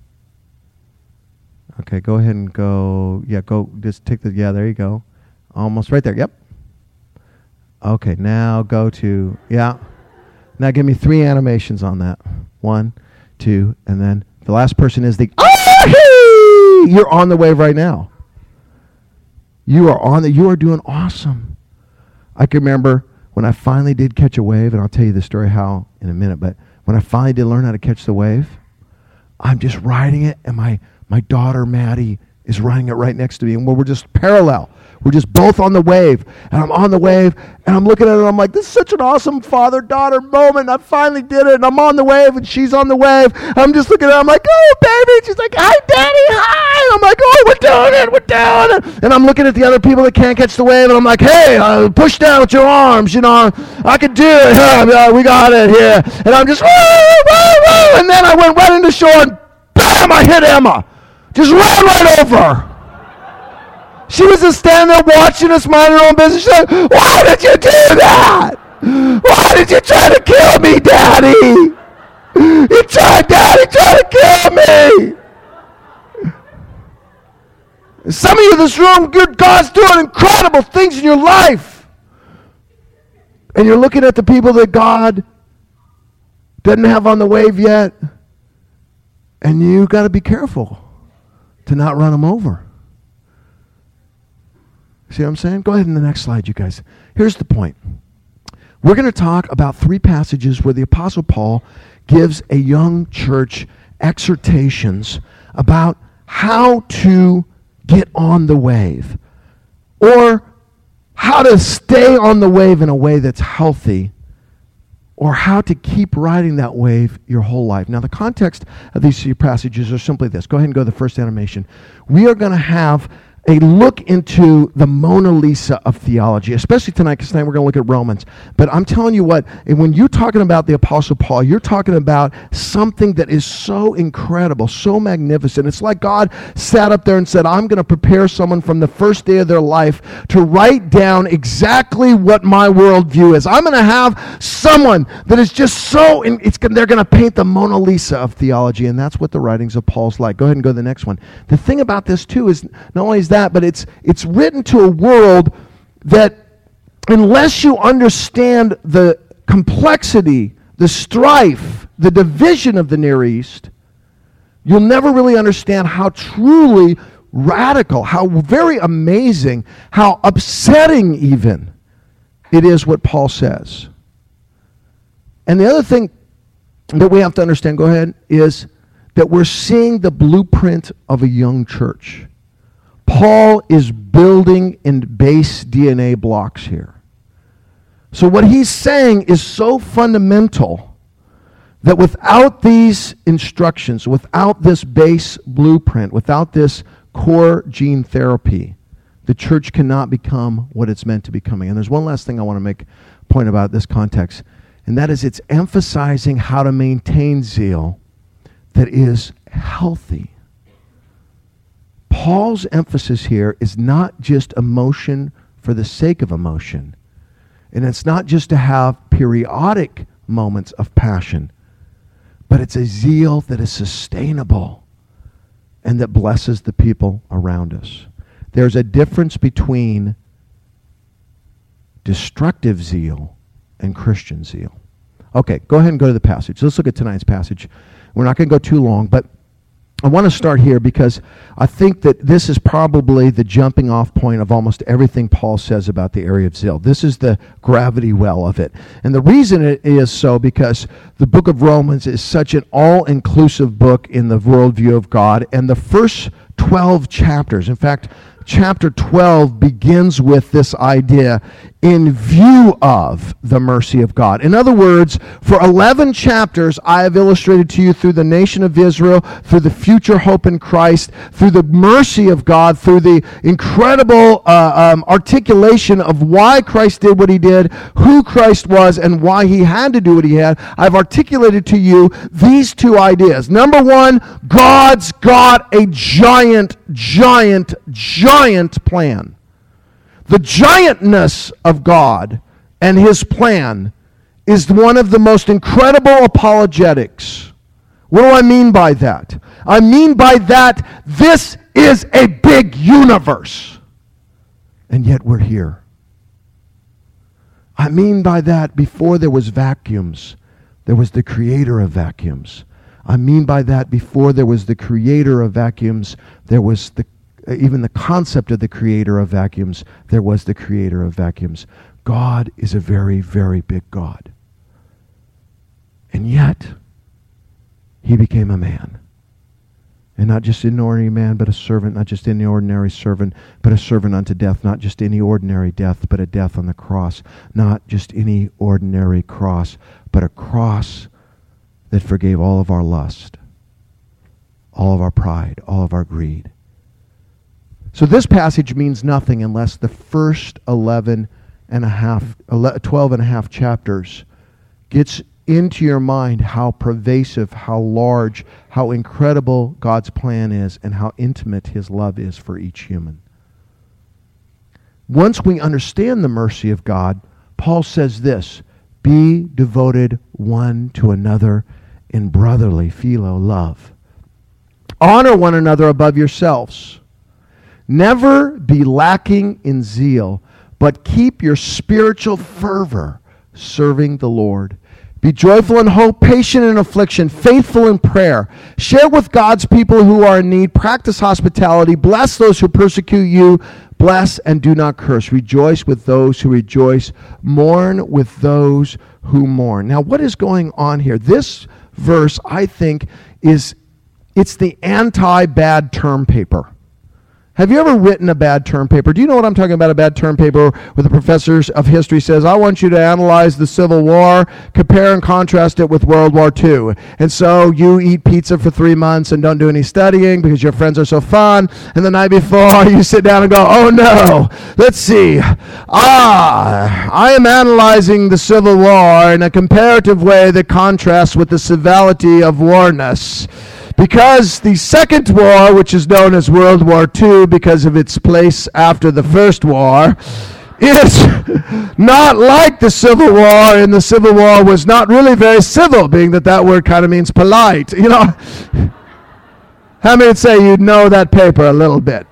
Okay, go ahead and go. Yeah, go. Just take the. Yeah, there you go. Almost right there. Yep. Okay, now go to. Yeah. Now give me 3 animations on that. 1, 2, and then the last person is the. Oh, you're on the wave right now. You are doing awesome. I can remember when I finally did catch a wave, and I'll tell you the story how in a minute, but when I finally did learn how to catch the wave, I'm just riding it, and my daughter, Maddie, is riding it right next to me, and we're just parallel. We're just both on the wave, and I'm on the wave, and I'm looking at it, and I'm like, this is such an awesome father-daughter moment. I finally did it, and I'm on the wave, and she's on the wave. I'm just looking at her, I'm like, oh, baby. She's like, hi, Daddy, hi. I'm like, oh, we're doing it. And I'm looking at the other people that can't catch the wave, and I'm like, hey, push down with your arms, you know. I can do it. We got it here. And I'm just, woo, woo, woo. And then I went right into shore, and bam, I hit Emma. Just ran right over her. She was just standing there watching us mind her own business. She's like, why did you do that? Why did you try to kill me, Daddy? Daddy tried to kill me. Some of you in this room, God's doing incredible things in your life. And you're looking at the people that God doesn't have on the wave yet. And you got to be careful to not run them over. See what I'm saying? Go ahead in the next slide, you guys. Here's the point. We're going to talk about 3 passages where the Apostle Paul gives a young church exhortations about how to get on the wave, or how to stay on the wave in a way that's healthy, or how to keep riding that wave your whole life. Now, the context of these 3 passages are simply this. Go ahead and go to the first animation. We are going to have a look into the Mona Lisa of theology, especially tonight, because tonight we're going to look at Romans. But I'm telling you what, when you're talking about the Apostle Paul, you're talking about something that is so incredible, so magnificent. It's like God sat up there and said, I'm going to prepare someone from the first day of their life to write down exactly what my worldview is. I'm going to have someone that is just so, they're going to paint the Mona Lisa of theology, and that's what the writings of Paul's like. Go ahead and go to the next one. The thing about this, too, is not only is that, but it's written to a world that, unless you understand the complexity, the strife, the division of the Near East, you'll never really understand how truly radical, how very amazing, how upsetting even it is what Paul says. And the other thing that we have to understand, go ahead, is that we're seeing the blueprint of a young church. Paul is building in base DNA blocks here. So what he's saying is so fundamental that without these instructions, without this base blueprint, without this core gene therapy, the church cannot become what it's meant to becoming. And there's one last thing I want to make a point about this context, and that is it's emphasizing how to maintain zeal that is healthy. Paul's emphasis here is not just emotion for the sake of emotion. And it's not just to have periodic moments of passion, but it's a zeal that is sustainable and that blesses the people around us. There's a difference between destructive zeal and Christian zeal. Okay, go ahead and go to the passage. Let's look at tonight's passage. We're not going to go too long, but I want to start here because I think that this is probably the jumping off point of almost everything Paul says about the area of zeal. This is the gravity well of it. And the reason it is so because the book of Romans is such an all-inclusive book in the worldview of God, and the first 12 chapters. In fact, chapter 12 begins with this idea, in view of the mercy of God. In other words, for 11 chapters, I have illustrated to you through the nation of Israel, through the future hope in Christ, through the mercy of God, through the incredible articulation of why Christ did what he did, who Christ was, and why he had to do what he had. I've articulated to you these two ideas. Number one, God's got a giant plan. The giantness of God and his plan is one of the most incredible apologetics. What do I mean by that? I mean by that this is a big universe, and yet we're here. I mean by that before there was vacuums, there was the creator of vacuums. I mean by that before there was the creator of vacuums, there was even the concept of the creator of vacuums, there was the creator of vacuums. God is a very, very big God. And yet, he became a man. And not just an ordinary man, but a servant, not just any ordinary servant, but a servant unto death, not just any ordinary death, but a death on the cross. Not just any ordinary cross, but a cross that forgave all of our lust, all of our pride, all of our greed. So this passage means nothing unless the first 12 and a half chapters gets into your mind how pervasive, how large, how incredible God's plan is, and how intimate his love is for each human. Once we understand the mercy of God, Paul says this, be devoted one to another in brotherly philo love. Honor one another above yourselves. Never be lacking in zeal, but keep your spiritual fervor serving the Lord. Be joyful in hope, patient in affliction, faithful in prayer. Share with God's people who are in need. Practice hospitality. Bless those who persecute you. Bless and do not curse. Rejoice with those who rejoice. Mourn with those who mourn. Now, what is going on here? This verse, I think, it's the anti-bad term paper. Have you ever written a bad term paper? Do you know what I'm talking about, a bad term paper where the professors of history says, I want you to analyze the Civil War, compare and contrast it with World War II. And so you eat pizza for 3 months and don't do any studying because your friends are so fun. And the night before you sit down and go, oh no, let's see. I am analyzing the Civil War in a comparative way that contrasts with the civility of warness. Because the Second War, which is known as World War II because of its place after the First War, is not like the Civil War, and the Civil War was not really very civil, being that word kind of means polite. You know, how many would say you know that paper a little bit?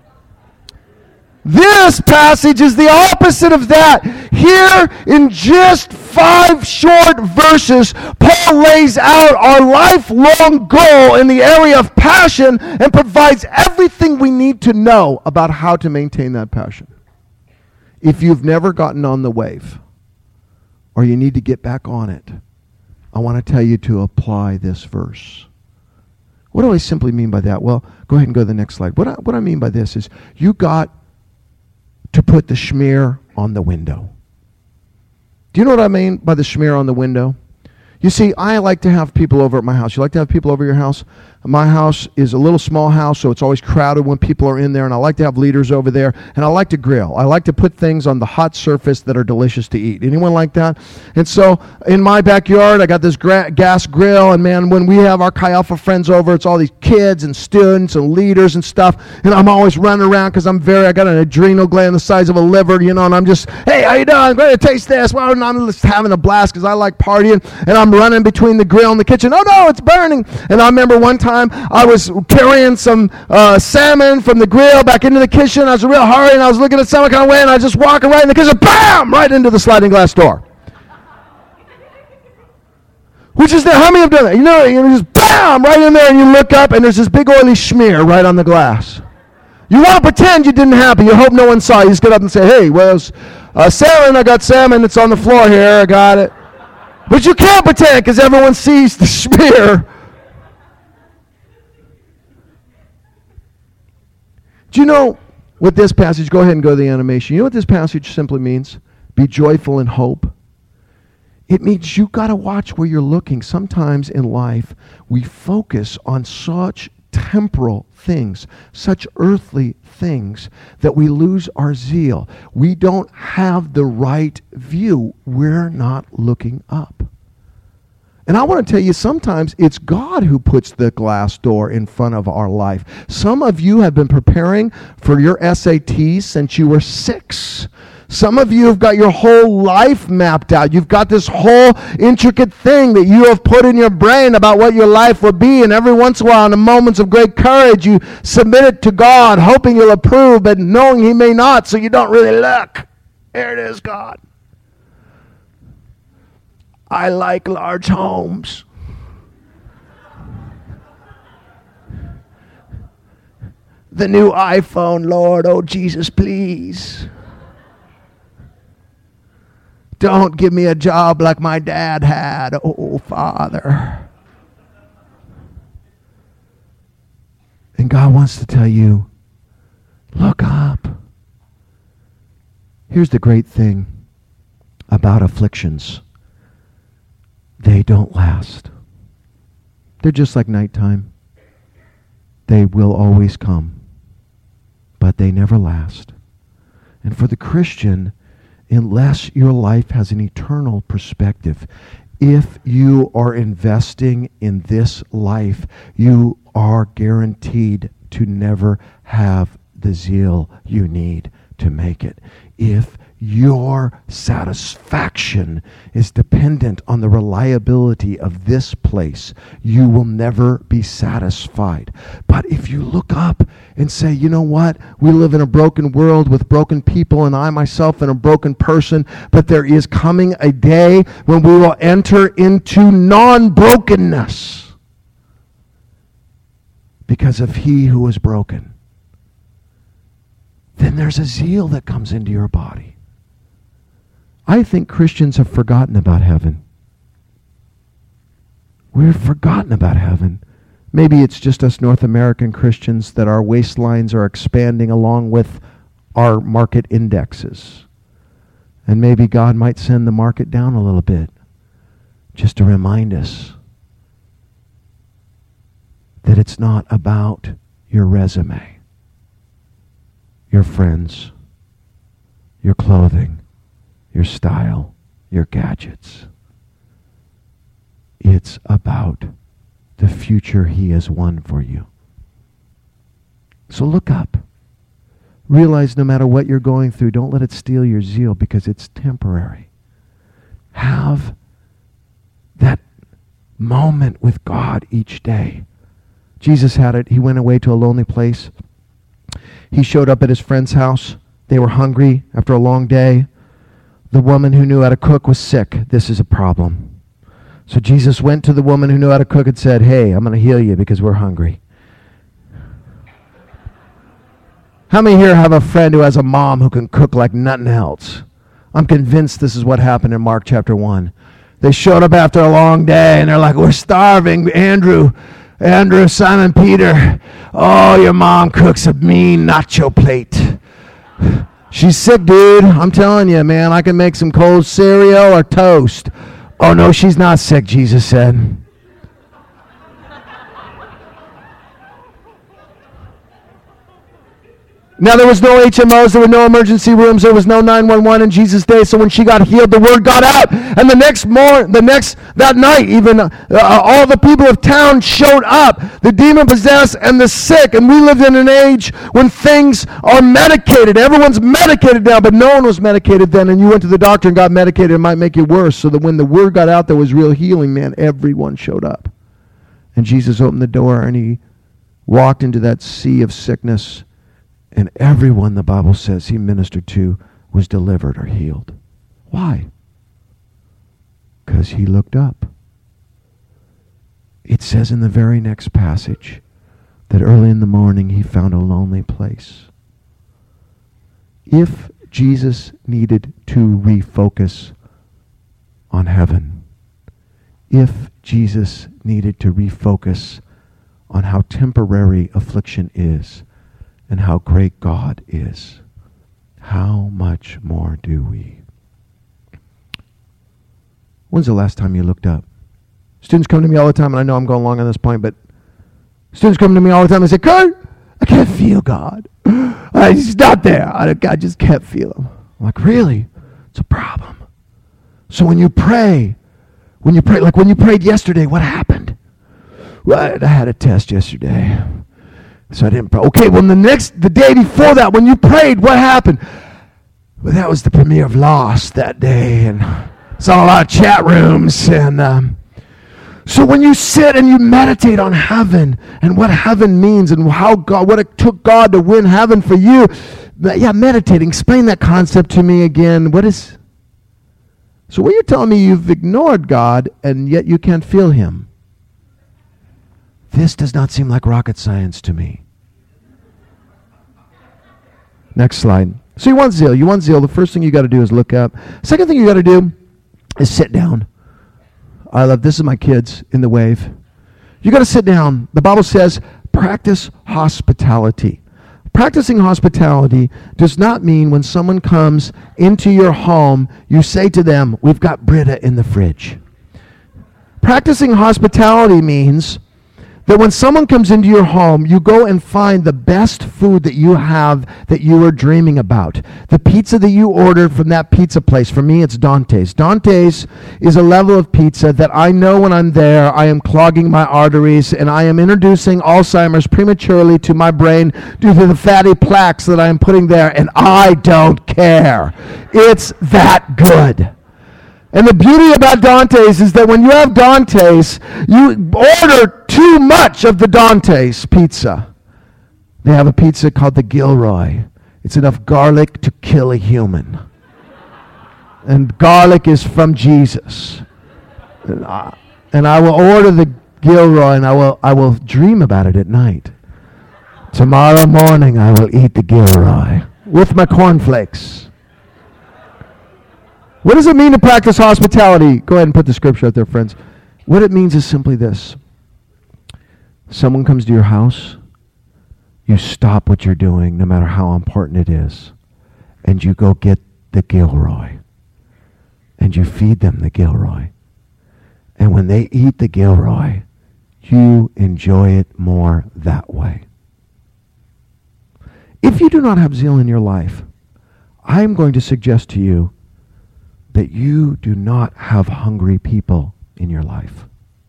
This passage is the opposite of that. Here, in just 5 short verses, Paul lays out our lifelong goal in the area of passion and provides everything we need to know about how to maintain that passion. If you've never gotten on the wave, or you need to get back on it, I want to tell you to apply this verse. What do I simply mean by that? Well, go ahead and go to the next slide. What I mean by this is you got to put the schmear on the window. Do you know what I mean by the schmear on the window? You see, I like to have people over at my house. You like to have people over your house? My house is a little small house, so it's always crowded when people are in there, and I like to have leaders over there, and I like to grill. I like to put things on the hot surface that are delicious to eat. Anyone like that? And so in my backyard, I got this gas grill, and man, when we have our Chi Alpha friends over, it's all these kids and students and leaders and stuff, and I'm always running around because I got an adrenal gland the size of a liver, you know, and I'm just, hey, how you doing? I'm going to taste this. Well, and I'm just having a blast because I like partying, and I'm running between the grill and the kitchen. Oh no, it's burning. And I remember one time I was carrying some salmon from the grill back into the kitchen. I was in a real hurry, and I was looking at someone kind of way, and I was just walking right in the kitchen, bam, right into the sliding glass door. Which is there? How many have done that? You know, just bam, right in there, and you look up, and there's this big oily smear right on the glass. You want to pretend it didn't happen. You hope no one saw. You just get up and say, hey, where's salmon? I got salmon. It's on the floor here. I got it. But you can't pretend because everyone sees the smear. Do you know what this passage, go ahead and go to the animation. You know what this passage simply means? Be joyful in hope. It means you got to watch where you're looking. Sometimes in life, we focus on such temporal things, such earthly things, that we lose our zeal. We don't have the right view. We're not looking up. And I want to tell you, sometimes it's God who puts the glass door in front of our life. Some of you have been preparing for your SATs since you were 6. Some of you have got your whole life mapped out. You've got this whole intricate thing that you have put in your brain about what your life will be. And every once in a while, in the moments of great courage, you submit it to God, hoping He'll approve, but knowing He may not, so you don't really look. There it is, God. I like large homes. The new iPhone, Lord, oh Jesus, please. Don't give me a job like my dad had, oh Father. And God wants to tell you, look up. Here's the great thing about afflictions. They don't last. They're just like nighttime. They will always come, but they never last. And for the Christian, unless your life has an eternal perspective, if you are investing in this life, you are guaranteed to never have the zeal you need to make it. If your satisfaction is dependent on the reliability of this place, you will never be satisfied. But if you look up and say, you know what? We live in a broken world with broken people, and I myself am a broken person, but there is coming a day when we will enter into non-brokenness because of He who is broken. Then there's a zeal that comes into your body. I think Christians have forgotten about heaven. We've forgotten about heaven. Maybe it's just us North American Christians that our waistlines are expanding along with our market indexes. And maybe God might send the market down a little bit just to remind us that it's not about your resume, your friends, your clothing, your style, your gadgets. It's about the future He has won for you. So look up. Realize no matter what you're going through, don't let it steal your zeal because it's temporary. Have that moment with God each day. Jesus had it. He went away to a lonely place. He showed up at his friend's house. They were hungry after a long day. The woman who knew how to cook was sick. This is a problem. So Jesus went to the woman who knew how to cook and said, hey, I'm going to heal you because we're hungry. How many here have a friend who has a mom who can cook like nothing else? I'm convinced this is what happened in Mark chapter 1. They showed up after a long day and they're like, we're starving. Andrew, Simon Peter, oh, your mom cooks a mean nacho plate. She's sick, dude. I'm telling you, man, I can make some cold cereal or toast. Oh, no, she's not sick, Jesus said. Now, there was no HMOs, there were no emergency rooms, there was no 911 in Jesus' day, so when she got healed, the word got out. And that night, even all the people of town showed up, the demon-possessed and the sick, and we lived in an age when things are medicated. Everyone's medicated now, but no one was medicated then, and you went to the doctor and got medicated, it might make you worse, so that when the word got out there was real healing, man, everyone showed up. And Jesus opened the door, and He walked into that sea of sickness. And everyone, the Bible says, He ministered to was delivered or healed. Why? Because He looked up. It says in the very next passage that early in the morning He found a lonely place. If Jesus needed to refocus on heaven, if Jesus needed to refocus on how temporary affliction is, and how great God is, how much more do we? When's the last time you looked up? Students come to me all the time, and I know I'm going long on this point, but students come to me all the time and say, Kurt, I can't feel God. He's not there. I just can't feel him. I'm like, really? It's a problem. So when you pray, like when you prayed yesterday, what happened? Well, I had a test yesterday, so I didn't pray. Okay, well, the day before that, when you prayed, what happened? Well, that was the premiere of Lost that day, and saw a lot of chat rooms, and so when you sit and you meditate on heaven and what heaven means and what it took God to win heaven for you, meditating. Explain that concept to me again. So what you're telling me, you've ignored God and yet you can't feel him. This does not seem like rocket science to me. Next slide. So you want zeal. The first thing you got to do is look up. Second thing you got to do is sit down. This is my kids in the wave. You got to sit down. The Bible says, practice hospitality. Practicing hospitality does not mean when someone comes into your home, you say to them, we've got Brita in the fridge. Practicing hospitality means that when someone comes into your home, you go and find the best food that you have that you were dreaming about. The pizza that you ordered from that pizza place. For me, it's Dante's. Dante's is a level of pizza that I know when I'm there, I am clogging my arteries and I am introducing Alzheimer's prematurely to my brain due to the fatty plaques that I am putting there, and I don't care. It's that good. And the beauty about Dante's is that when you have Dante's, you order too much of the Dante's pizza. They have a pizza called the Gilroy. It's enough garlic to kill a human. And garlic is from Jesus. And I will order the Gilroy, and I will dream about it at night. Tomorrow morning I will eat the Gilroy with my cornflakes. What does it mean to practice hospitality? Go ahead and put the scripture out there, friends. What it means is simply this. Someone comes to your house, you stop what you're doing, no matter how important it is, and you go get the Gilroy, and you feed them the Gilroy. And when they eat the Gilroy, you enjoy it more that way. If you do not have zeal in your life, I am going to suggest to you that you do not have hungry people in your life.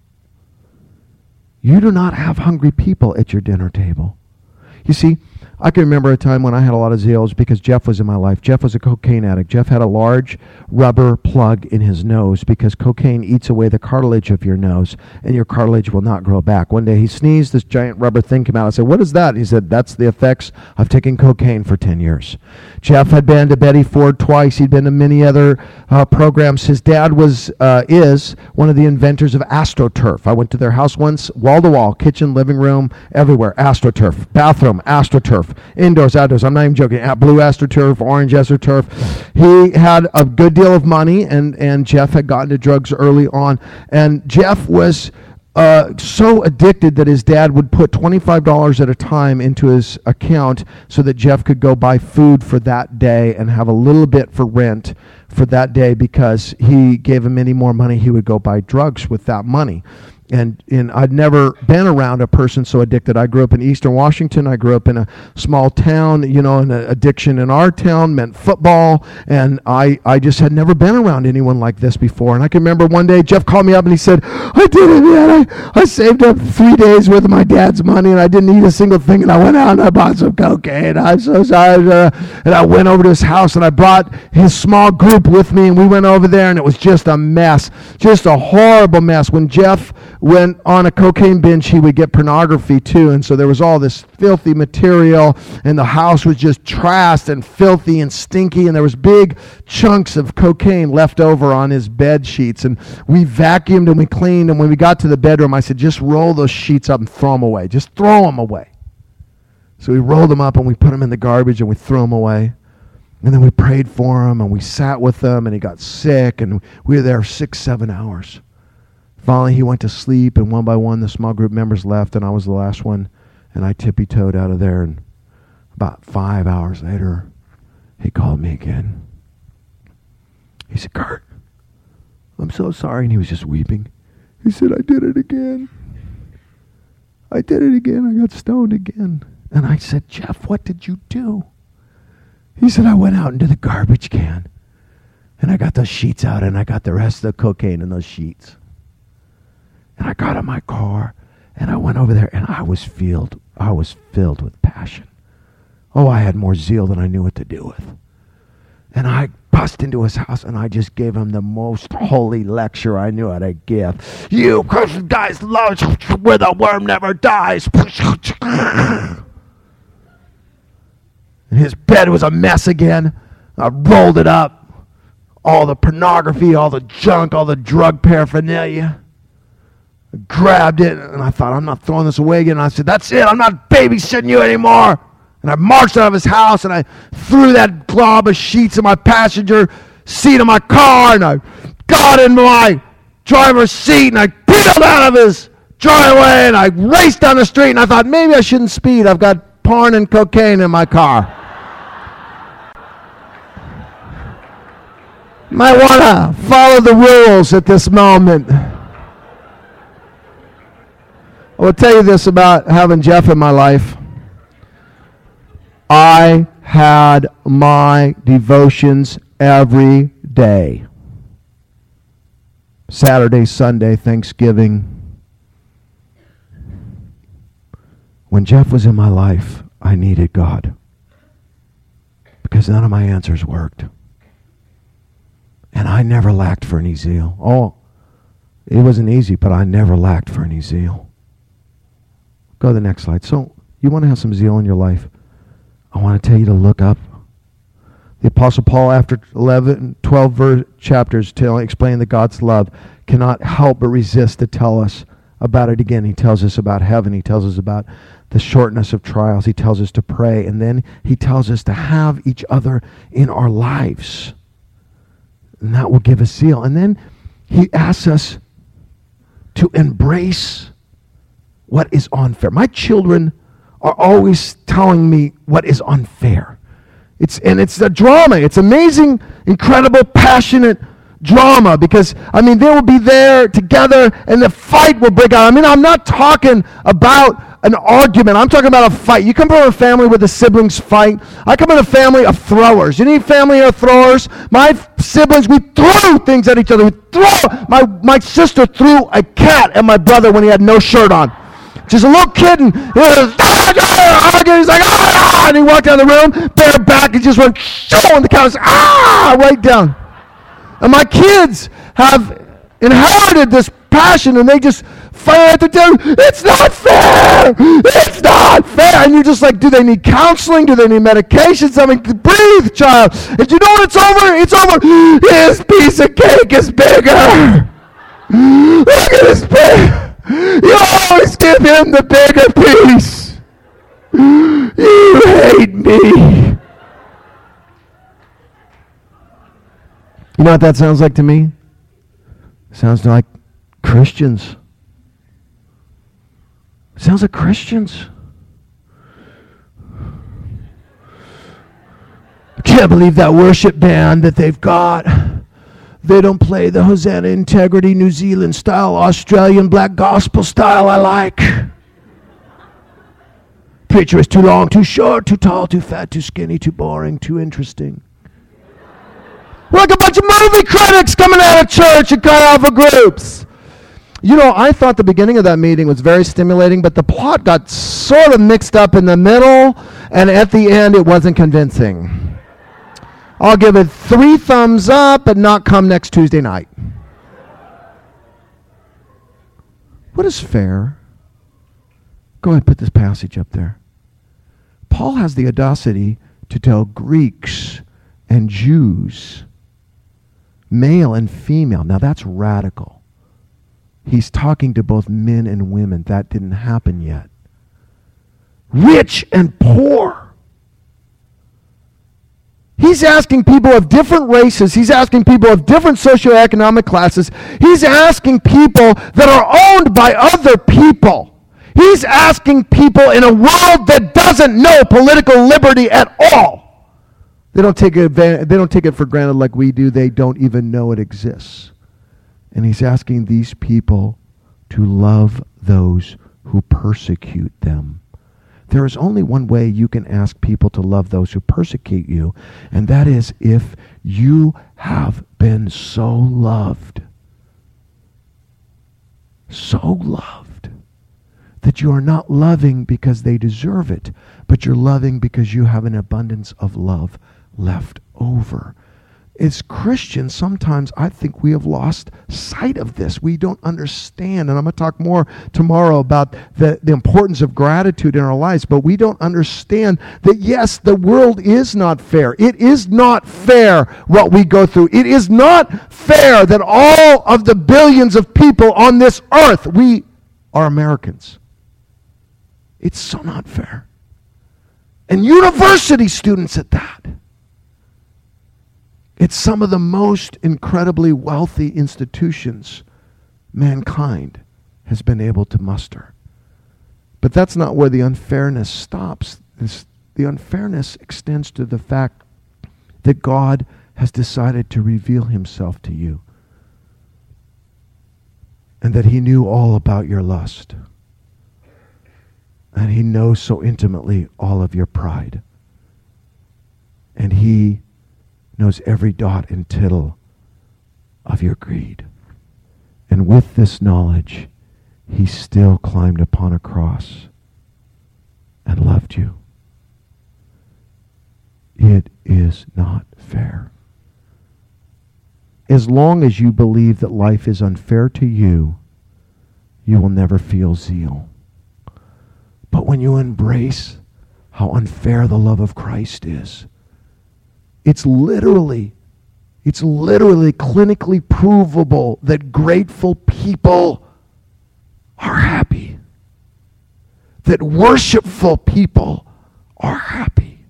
You do not have hungry people at your dinner table. You see, I can remember a time when I had a lot of zeal because Jeff was in my life. Jeff was a cocaine addict. Jeff had a large rubber plug in his nose because cocaine eats away the cartilage of your nose, and your cartilage will not grow back. One day he sneezed, this giant rubber thing came out. I said, "What is that?" And he said, "That's the effects of taking cocaine for 10 years. Jeff had been to Betty Ford twice. He'd been to many other programs. His dad is one of the inventors of AstroTurf. I went to their house once, wall to wall, kitchen, living room, everywhere, AstroTurf, bathroom, AstroTurf. Indoors, outdoors. I'm not even joking. Blue AstroTurf, orange AstroTurf. He had a good deal of money, and Jeff had gotten to drugs early on. And Jeff was so addicted that his dad would put $25 at a time into his account so that Jeff could go buy food for that day and have a little bit for rent for that day, because he gave him any more money, he would go buy drugs with that money. And I'd never been around a person so addicted. I grew up in Eastern Washington. I grew up in a small town, and addiction in our town meant football. And I just had never been around anyone like this before. And I can remember one day Jeff called me up and he said, "I did it, man. I saved up 3 days worth of my dad's money and I didn't eat a single thing. And I went out and I bought some cocaine. I'm so sorry." And I went over to his house and I brought his small group with me, and we went over there, and it was just a mess, just a horrible mess. When Jeff went on a cocaine binge, he would get pornography too, and so there was all this filthy material, and the house was just trashed and filthy and stinky, and there was big chunks of cocaine left over on his bed sheets, and we vacuumed and we cleaned, and when we got to the bedroom, I said, "Just roll those sheets up and throw them away. Just throw them away." So we rolled them up and we put them in the garbage and we threw them away. And then we prayed for him and we sat with him, and he got sick, and we were there 6-7 hours. Finally, he went to sleep, and one by one, the small group members left, and I was the last one, and I tippy-toed out of there, and About 5 hours later, he called me again. He said, Kurt, I'm so sorry. And he was just weeping. He said, I did it again. I did it again. I got stoned again. And I said, Jeff, what did you do? He said, I went out into the garbage can and I got those sheets out and I got the rest of the cocaine in those sheets. And I got in my car and I went over there and I was filled with passion. Oh, I had more zeal than I knew what to do with. And I bust into his house and I just gave him the most holy lecture I knew how to give. You guys love where the worm never dies. And his bed was a mess again. I rolled it up. All the pornography, all the junk, all the drug paraphernalia. I grabbed it and I thought, I'm not throwing this away again. And I said, that's it. I'm not babysitting you anymore. And I marched out of his house and I threw that glob of sheets in my passenger seat of my car and I got in my driver's seat and I peeled out of his driveway and I raced down the street and I thought, maybe I shouldn't speed. I've got porn and cocaine in my car. Might want to follow the rules at this moment. I will tell you this about having Jeff in my life. I had my devotions every day. Saturday, Sunday, Thanksgiving. When Jeff was in my life, I needed God. Because none of my answers worked. And I never lacked for any zeal. Oh, it wasn't easy, but I never lacked for any zeal. Go to the next slide. So, you want to have some zeal in your life? I want to tell you to look up. The Apostle Paul, after 12 chapters explaining that God's love, cannot help but resist to tell us about it again. He tells us about heaven. He tells us about the shortness of trials. He tells us to pray. And then he tells us to have each other in our lives. And that will give us zeal. And then he asks us to embrace what is unfair. My children are always telling me what is unfair. It's a drama. It's amazing, incredible, passionate drama because, they will be there together and the fight will break out. I'm not talking about an argument. I'm talking about a fight. You come from a family where the siblings fight. I come from a family of throwers. You need family of throwers? My siblings, we threw things at each other. My sister threw a cat at my brother when he had no shirt on. Just a little kid, and he's like, ah! And he walked down the room, bareback, and just went, shoo, and the cat was, ah! Right down. And my kids have inherited this passion, and they just fight at the it's not fair! It's not fair! And you're just like, do they need counseling? Do they need medications? Breathe, child. And you know when it's over? It's over. His piece of cake is bigger. Look at his big. You always give him the bigger piece. You hate me. You know what that sounds like to me? Sounds like Christians. Sounds like Christians. I can't believe that worship band that they've got. They don't play the Hosanna Integrity New Zealand style, Australian black gospel style I like. Preacher is too long, too short, too tall, too fat, too skinny, too boring, too interesting. We're like a bunch of movie critics coming out of church and cut off of groups. I thought the beginning of that meeting was very stimulating, but the plot got sort of mixed up in the middle, and at the end it wasn't convincing. I'll give it 3 thumbs up, but not come next Tuesday night. What is fair? Go ahead and put this passage up there. Paul has the audacity to tell Greeks and Jews, male and female. Now that's radical. He's talking to both men and women. That didn't happen yet. Rich and poor. He's asking people of different races. He's asking people of different socioeconomic classes. He's asking people that are owned by other people. He's asking people in a world that doesn't know political liberty at all. They don't take it for granted like we do. They don't even know it exists. And he's asking these people to love those who persecute them. There is only one way you can ask people to love those who persecute you, and that is if you have been so loved, that you are not loving because they deserve it, but you're loving because you have an abundance of love left over. As Christians, sometimes I think we have lost sight of this. We don't understand, and I'm going to talk more tomorrow about the importance of gratitude in our lives, but we don't understand that, yes, the world is not fair. It is not fair what we go through. It is not fair that all of the billions of people on this earth, we are Americans. It's so not fair. And university students at that. It's some of the most incredibly wealthy institutions mankind has been able to muster. But that's not where the unfairness stops. The unfairness extends to the fact that God has decided to reveal himself to you, and that he knew all about your lust, and he knows so intimately all of your pride, and he knows every dot and tittle of your greed. And with this knowledge, he still climbed upon a cross and loved you. It is not fair. As long as you believe that life is unfair to you, you will never feel zeal. But when you embrace how unfair the love of Christ is, it's literally clinically provable that grateful people are happy. That worshipful people are happy.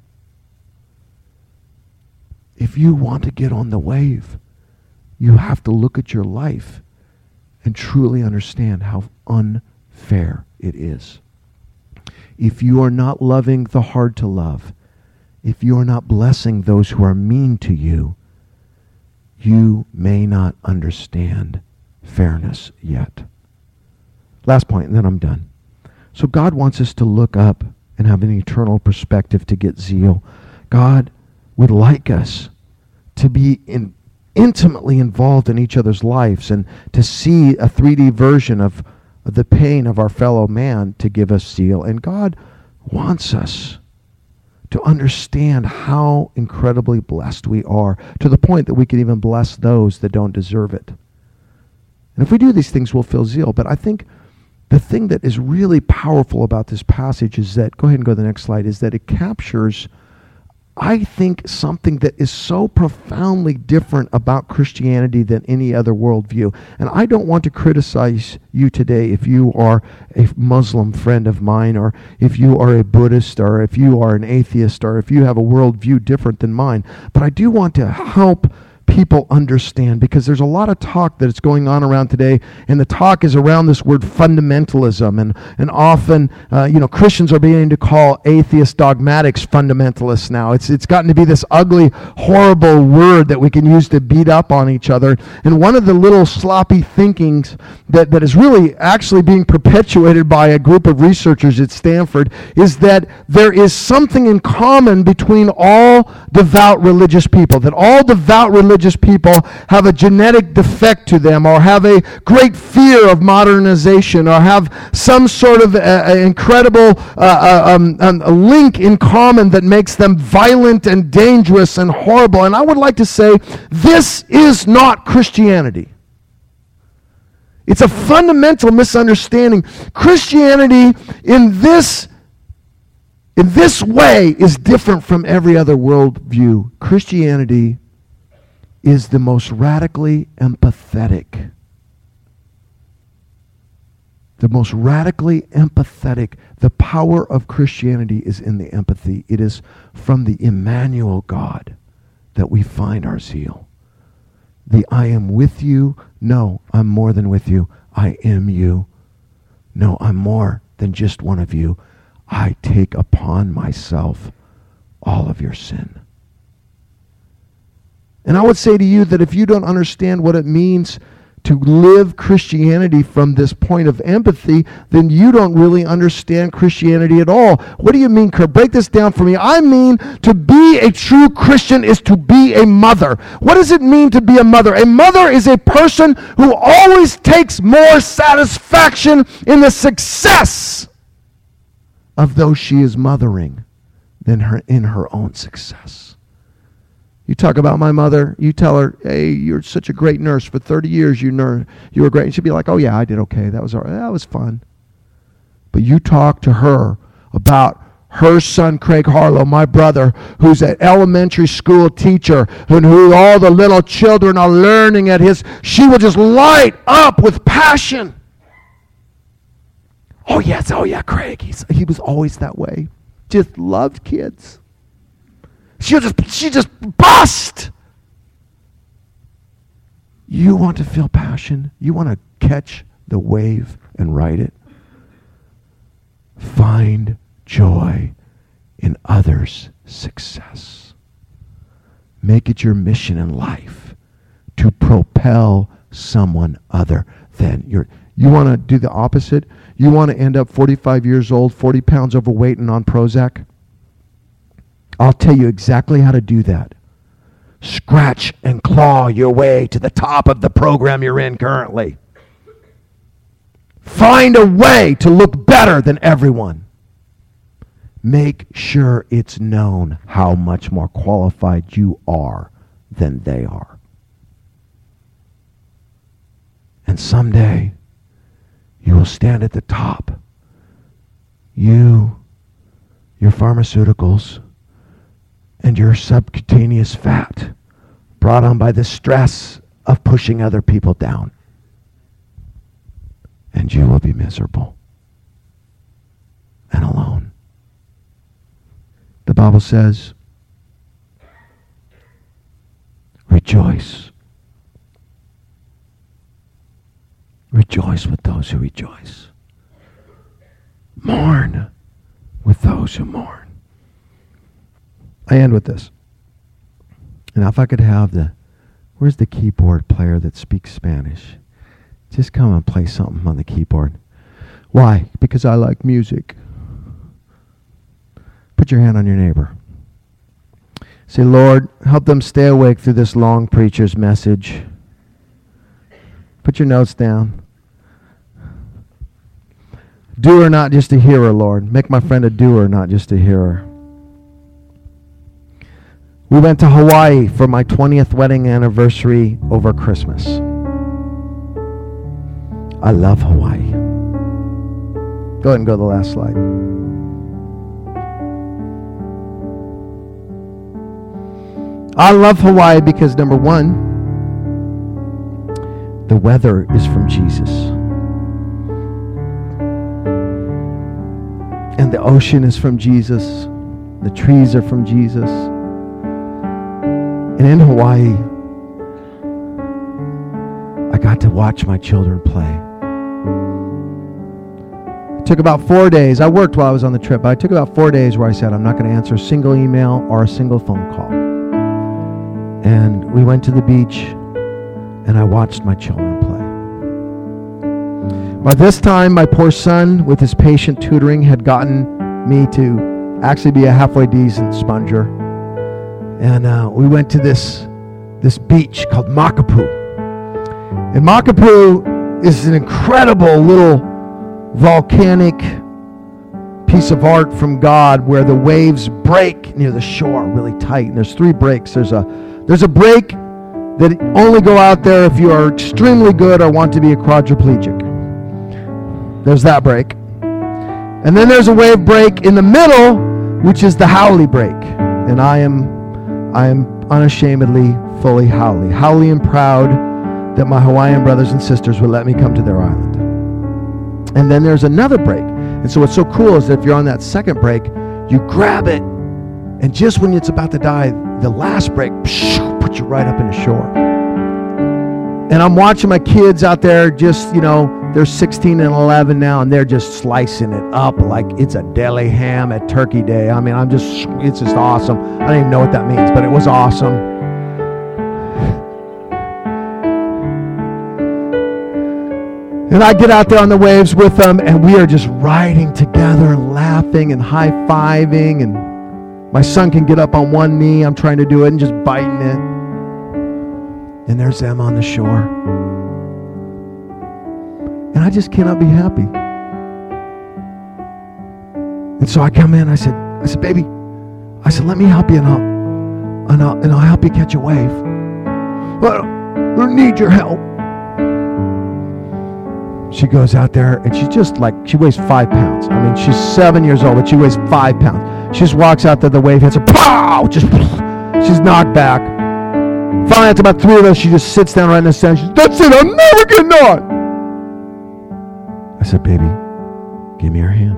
If you want to get on the wave, you have to look at your life and truly understand how unfair it is. If you are not loving the hard to love, if you are not blessing those who are mean to you, you may not understand fairness yet. Last point, and then I'm done. So God wants us to look up and have an eternal perspective to get zeal. God would like us to be intimately involved in each other's lives and to see a 3D version of the pain of our fellow man to give us zeal. And God wants us to understand how incredibly blessed we are, to the point that we can even bless those that don't deserve it. And if we do these things, we'll feel zeal. But I think the thing that is really powerful about this passage is that, go ahead and go to the next slide, is that it captures, I think, something that is so profoundly different about Christianity than any other worldview. And I don't want to criticize you today if you are a Muslim friend of mine, or if you are a Buddhist, or if you are an atheist, or if you have a worldview different than mine. But I do want to help people understand, because there's a lot of talk that is going on around today, and the talk is around this word fundamentalism, and often Christians are beginning to call atheist dogmatics fundamentalists now. It's gotten to be this ugly, horrible word that we can use to beat up on each other. And one of the little sloppy thinkings that is really actually being perpetuated by a group of researchers at Stanford is that there is something in common between all devout religious people, that all devout religious people have a genetic defect to them, or have a great fear of modernization, or have some sort of incredible link in common that makes them violent and dangerous and horrible. And I would like to say, this is not Christianity. It's a fundamental misunderstanding. Christianity in this way is different from every other worldview. Christianity is the most radically empathetic. The most radically empathetic. The power of Christianity is in the empathy. It is from the Emmanuel God that we find our zeal. The I am with you. No, I'm more than with you. I am you. No, I'm more than than just one of you. I take upon myself all of your sin. And I would say to you that if you don't understand what it means to live Christianity from this point of empathy, then you don't really understand Christianity at all. What do you mean, Kurt? Break this down for me. I mean, to be a true Christian is to be a mother. What does it mean to be a mother? A mother is a person who always takes more satisfaction in the success of those she is mothering than in her own success. You talk about my mother, you tell her, hey, you're such a great nurse. For 30 years, you were great. And she'd be like, oh, yeah, I did okay. That was all right. That was fun. But you talk to her about her son, Craig Harlow, my brother, who's an elementary school teacher, and who all the little children are learning at his, she will just light up with passion. Oh, yes, Craig. He was always that way. Just loved kids. She just bust. You want to feel passion? You want to catch the wave and ride it? Find joy in others' success. Make it your mission in life to propel someone other than your. You want to do the opposite? You want to end up 45 years old, 40 pounds overweight and on Prozac? I'll tell you exactly how to do that. Scratch and claw your way to the top of the program you're in currently. Find a way to look better than everyone. Make sure it's known how much more qualified you are than they are. And someday, you will stand at the top. You, your pharmaceuticals, and your subcutaneous fat brought on by the stress of pushing other people down. And you will be miserable and alone. The Bible says, rejoice. Rejoice with those who rejoice. Mourn with those who mourn. I end with this. And if I could have where's the keyboard player that speaks Spanish? Just come and play something on the keyboard. Why? Because I like music. Put your hand on your neighbor. Say, Lord, help them stay awake through this long preacher's message. Put your notes down. Doer, not just a hearer, Lord. Make my friend a doer, not just a hearer. We went to Hawaii for my 20th wedding anniversary over Christmas. I love Hawaii. Go ahead and go to the last slide. I love Hawaii because, number one, the weather is from Jesus. And the ocean is from Jesus. The trees are from Jesus. And in Hawaii, I got to watch my children play. It took about 4 days. I worked while I was on the trip, but I took about 4 days where I said, I'm not going to answer a single email or a single phone call. And we went to the beach, and I watched my children play. By this time, my poor son, with his patient tutoring, had gotten me to actually be a halfway decent sponger. And we went to this beach called Makapu. And Makapu is an incredible little volcanic piece of art from God where the waves break near the shore really tight. And there's 3 breaks. There's a break that only go out there if you are extremely good or want to be a quadriplegic. There's that break. And then there's a wave break in the middle, which is the Howley break. And I am unashamedly fully howly and proud that my Hawaiian brothers and sisters would let me come to their island. And then there's another break. And so what's so cool is that if you're on that second break, you grab it, and just when it's about to die, the last break puts you right up in the shore. And I'm watching my kids out there just, They're 16 and 11 now, and they're just slicing it up like it's a deli ham at Turkey Day. I mean, it's just awesome. I don't even know what that means, but it was awesome. And I get out there on the waves with them, and we are just riding together and laughing and high-fiving, and my son can get up on one knee. I'm trying to do it and just biting it. And there's them on the shore. And I just cannot be happy. And so I come in, I said, baby, I said, let me help you, and I'll help you catch a wave. Well, I need your help. She goes out there, and she's just like, she weighs 5 pounds. I mean, she's 7 years old, but she weighs 5 pounds. She just walks out there, the wave hits her, pow! She's knocked back. Finally, after about 3 of those, she just sits down right in the center. She says, that's it, I'm never getting on. I said, baby, give me your hand.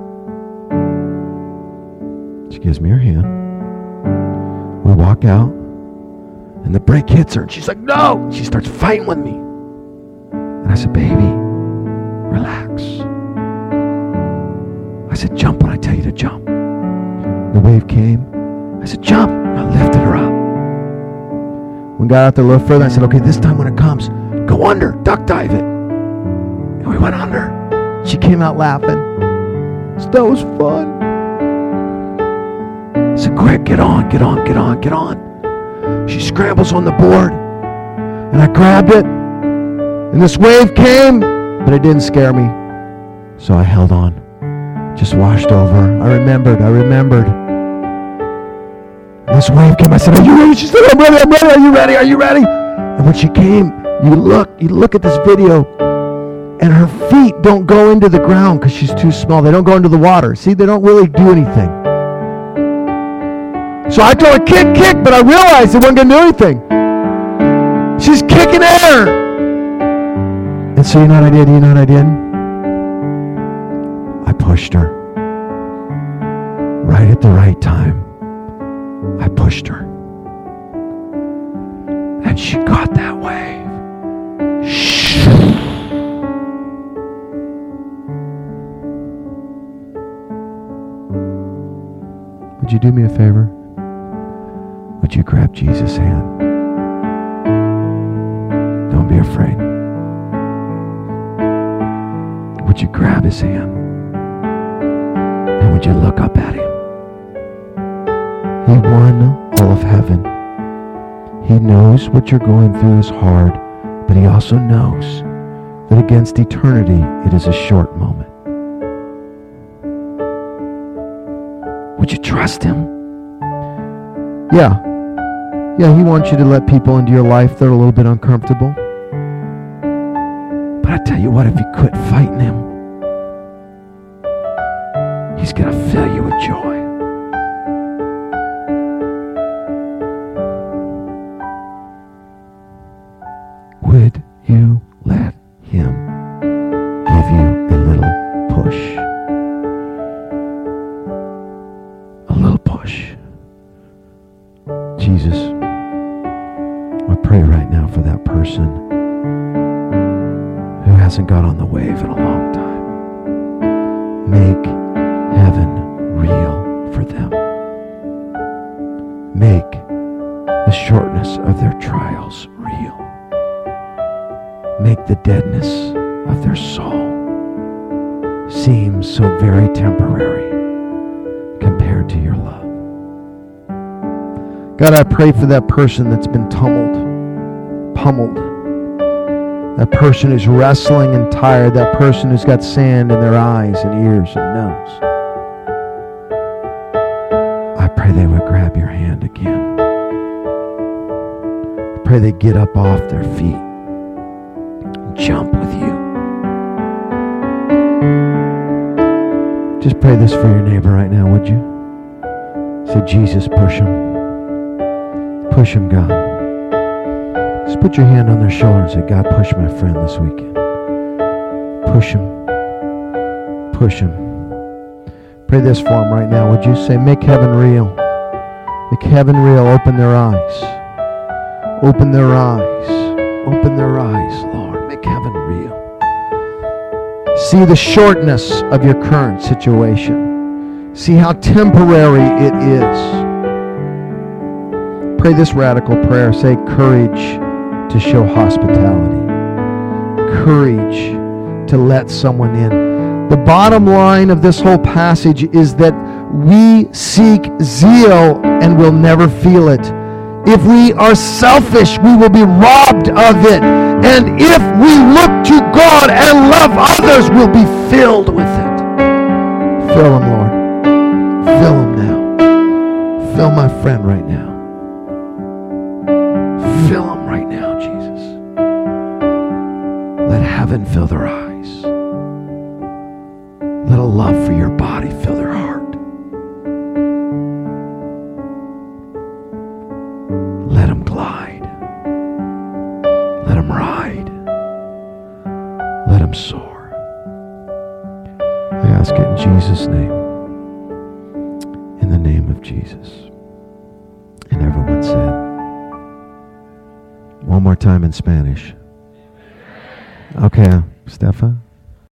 She gives me her hand. We walk out, and the brake hits her, and she's like, no! She starts fighting with me. And I said, baby, relax. I said, jump when I tell you to jump. The wave came. I said, jump. And I lifted her up. We got out there a little further. I said, okay, this time when it comes, go under, duck dive it. And we went under. She came out laughing. So that was fun. I said, quick, get on, get on, get on, get on. She scrambles on the board. And I grabbed it. And this wave came, but it didn't scare me. So I held on. Just washed over. I remembered. And this wave came. I said, are you ready? She said, I'm ready. Are you ready? Are you ready? And when she came, you look at this video, and her feet don't go into the ground because she's too small. They don't go into the water. See, they don't really do anything. So I told her, kick, but I realized it wasn't going to do anything. She's kicking air. And so you know what I did? I pushed her. Right at the right time. I pushed her. And she caught that wave. Would you do me a favor? Would you grab Jesus' hand? Don't be afraid. Would you grab his hand? And would you look up at him? He won all of heaven. He knows what you're going through is hard, but he also knows that against eternity, it is a short moment. Would you trust him? Yeah, he wants you to let people into your life that are a little bit uncomfortable. But I tell you what, if you quit fighting him, he's going to fill you with joy. Would you let him give you a little push? A little push. Jesus, I pray right now for that person who hasn't got on the wave in a long time. Make heaven real for them. Make the shortness of their trials real. Make the deadness of their soul seem so very temporary compared to your love. God, I pray for that person that's been pummeled. That person who's wrestling and tired. That person who's got sand in their eyes and ears and nose. I pray they would grab your hand again. I pray they get up off their feet and jump with you. Just pray this for your neighbor right now, would you? Say, Jesus, push him. Push him, God. Just put your hand on their shoulder and say, God, push my friend this weekend. Push him. Push him. Pray this for him right now, would you? Say, make heaven real. Make heaven real. Open their eyes. Open their eyes. Open their eyes, Lord. Make heaven real. See the shortness of your current situation. See how temporary it is. Pray this radical prayer. Say, courage to show hospitality. Courage to let someone in. The bottom line of this whole passage is that we seek zeal and will never feel it. If we are selfish, we will be robbed of it. And if we look to God and love others, we'll be filled with it. Fill him, Lord. Fill him now. Fill my friend right now. Fill him right now, Jesus. Let heaven fill their eyes. Let a love for your body fill their heart. Let them glide. Let them ride. Let them soar. I ask it in Jesus' name. In the name of Jesus. And everyone said, one more time in Spanish. Okay, Stefan.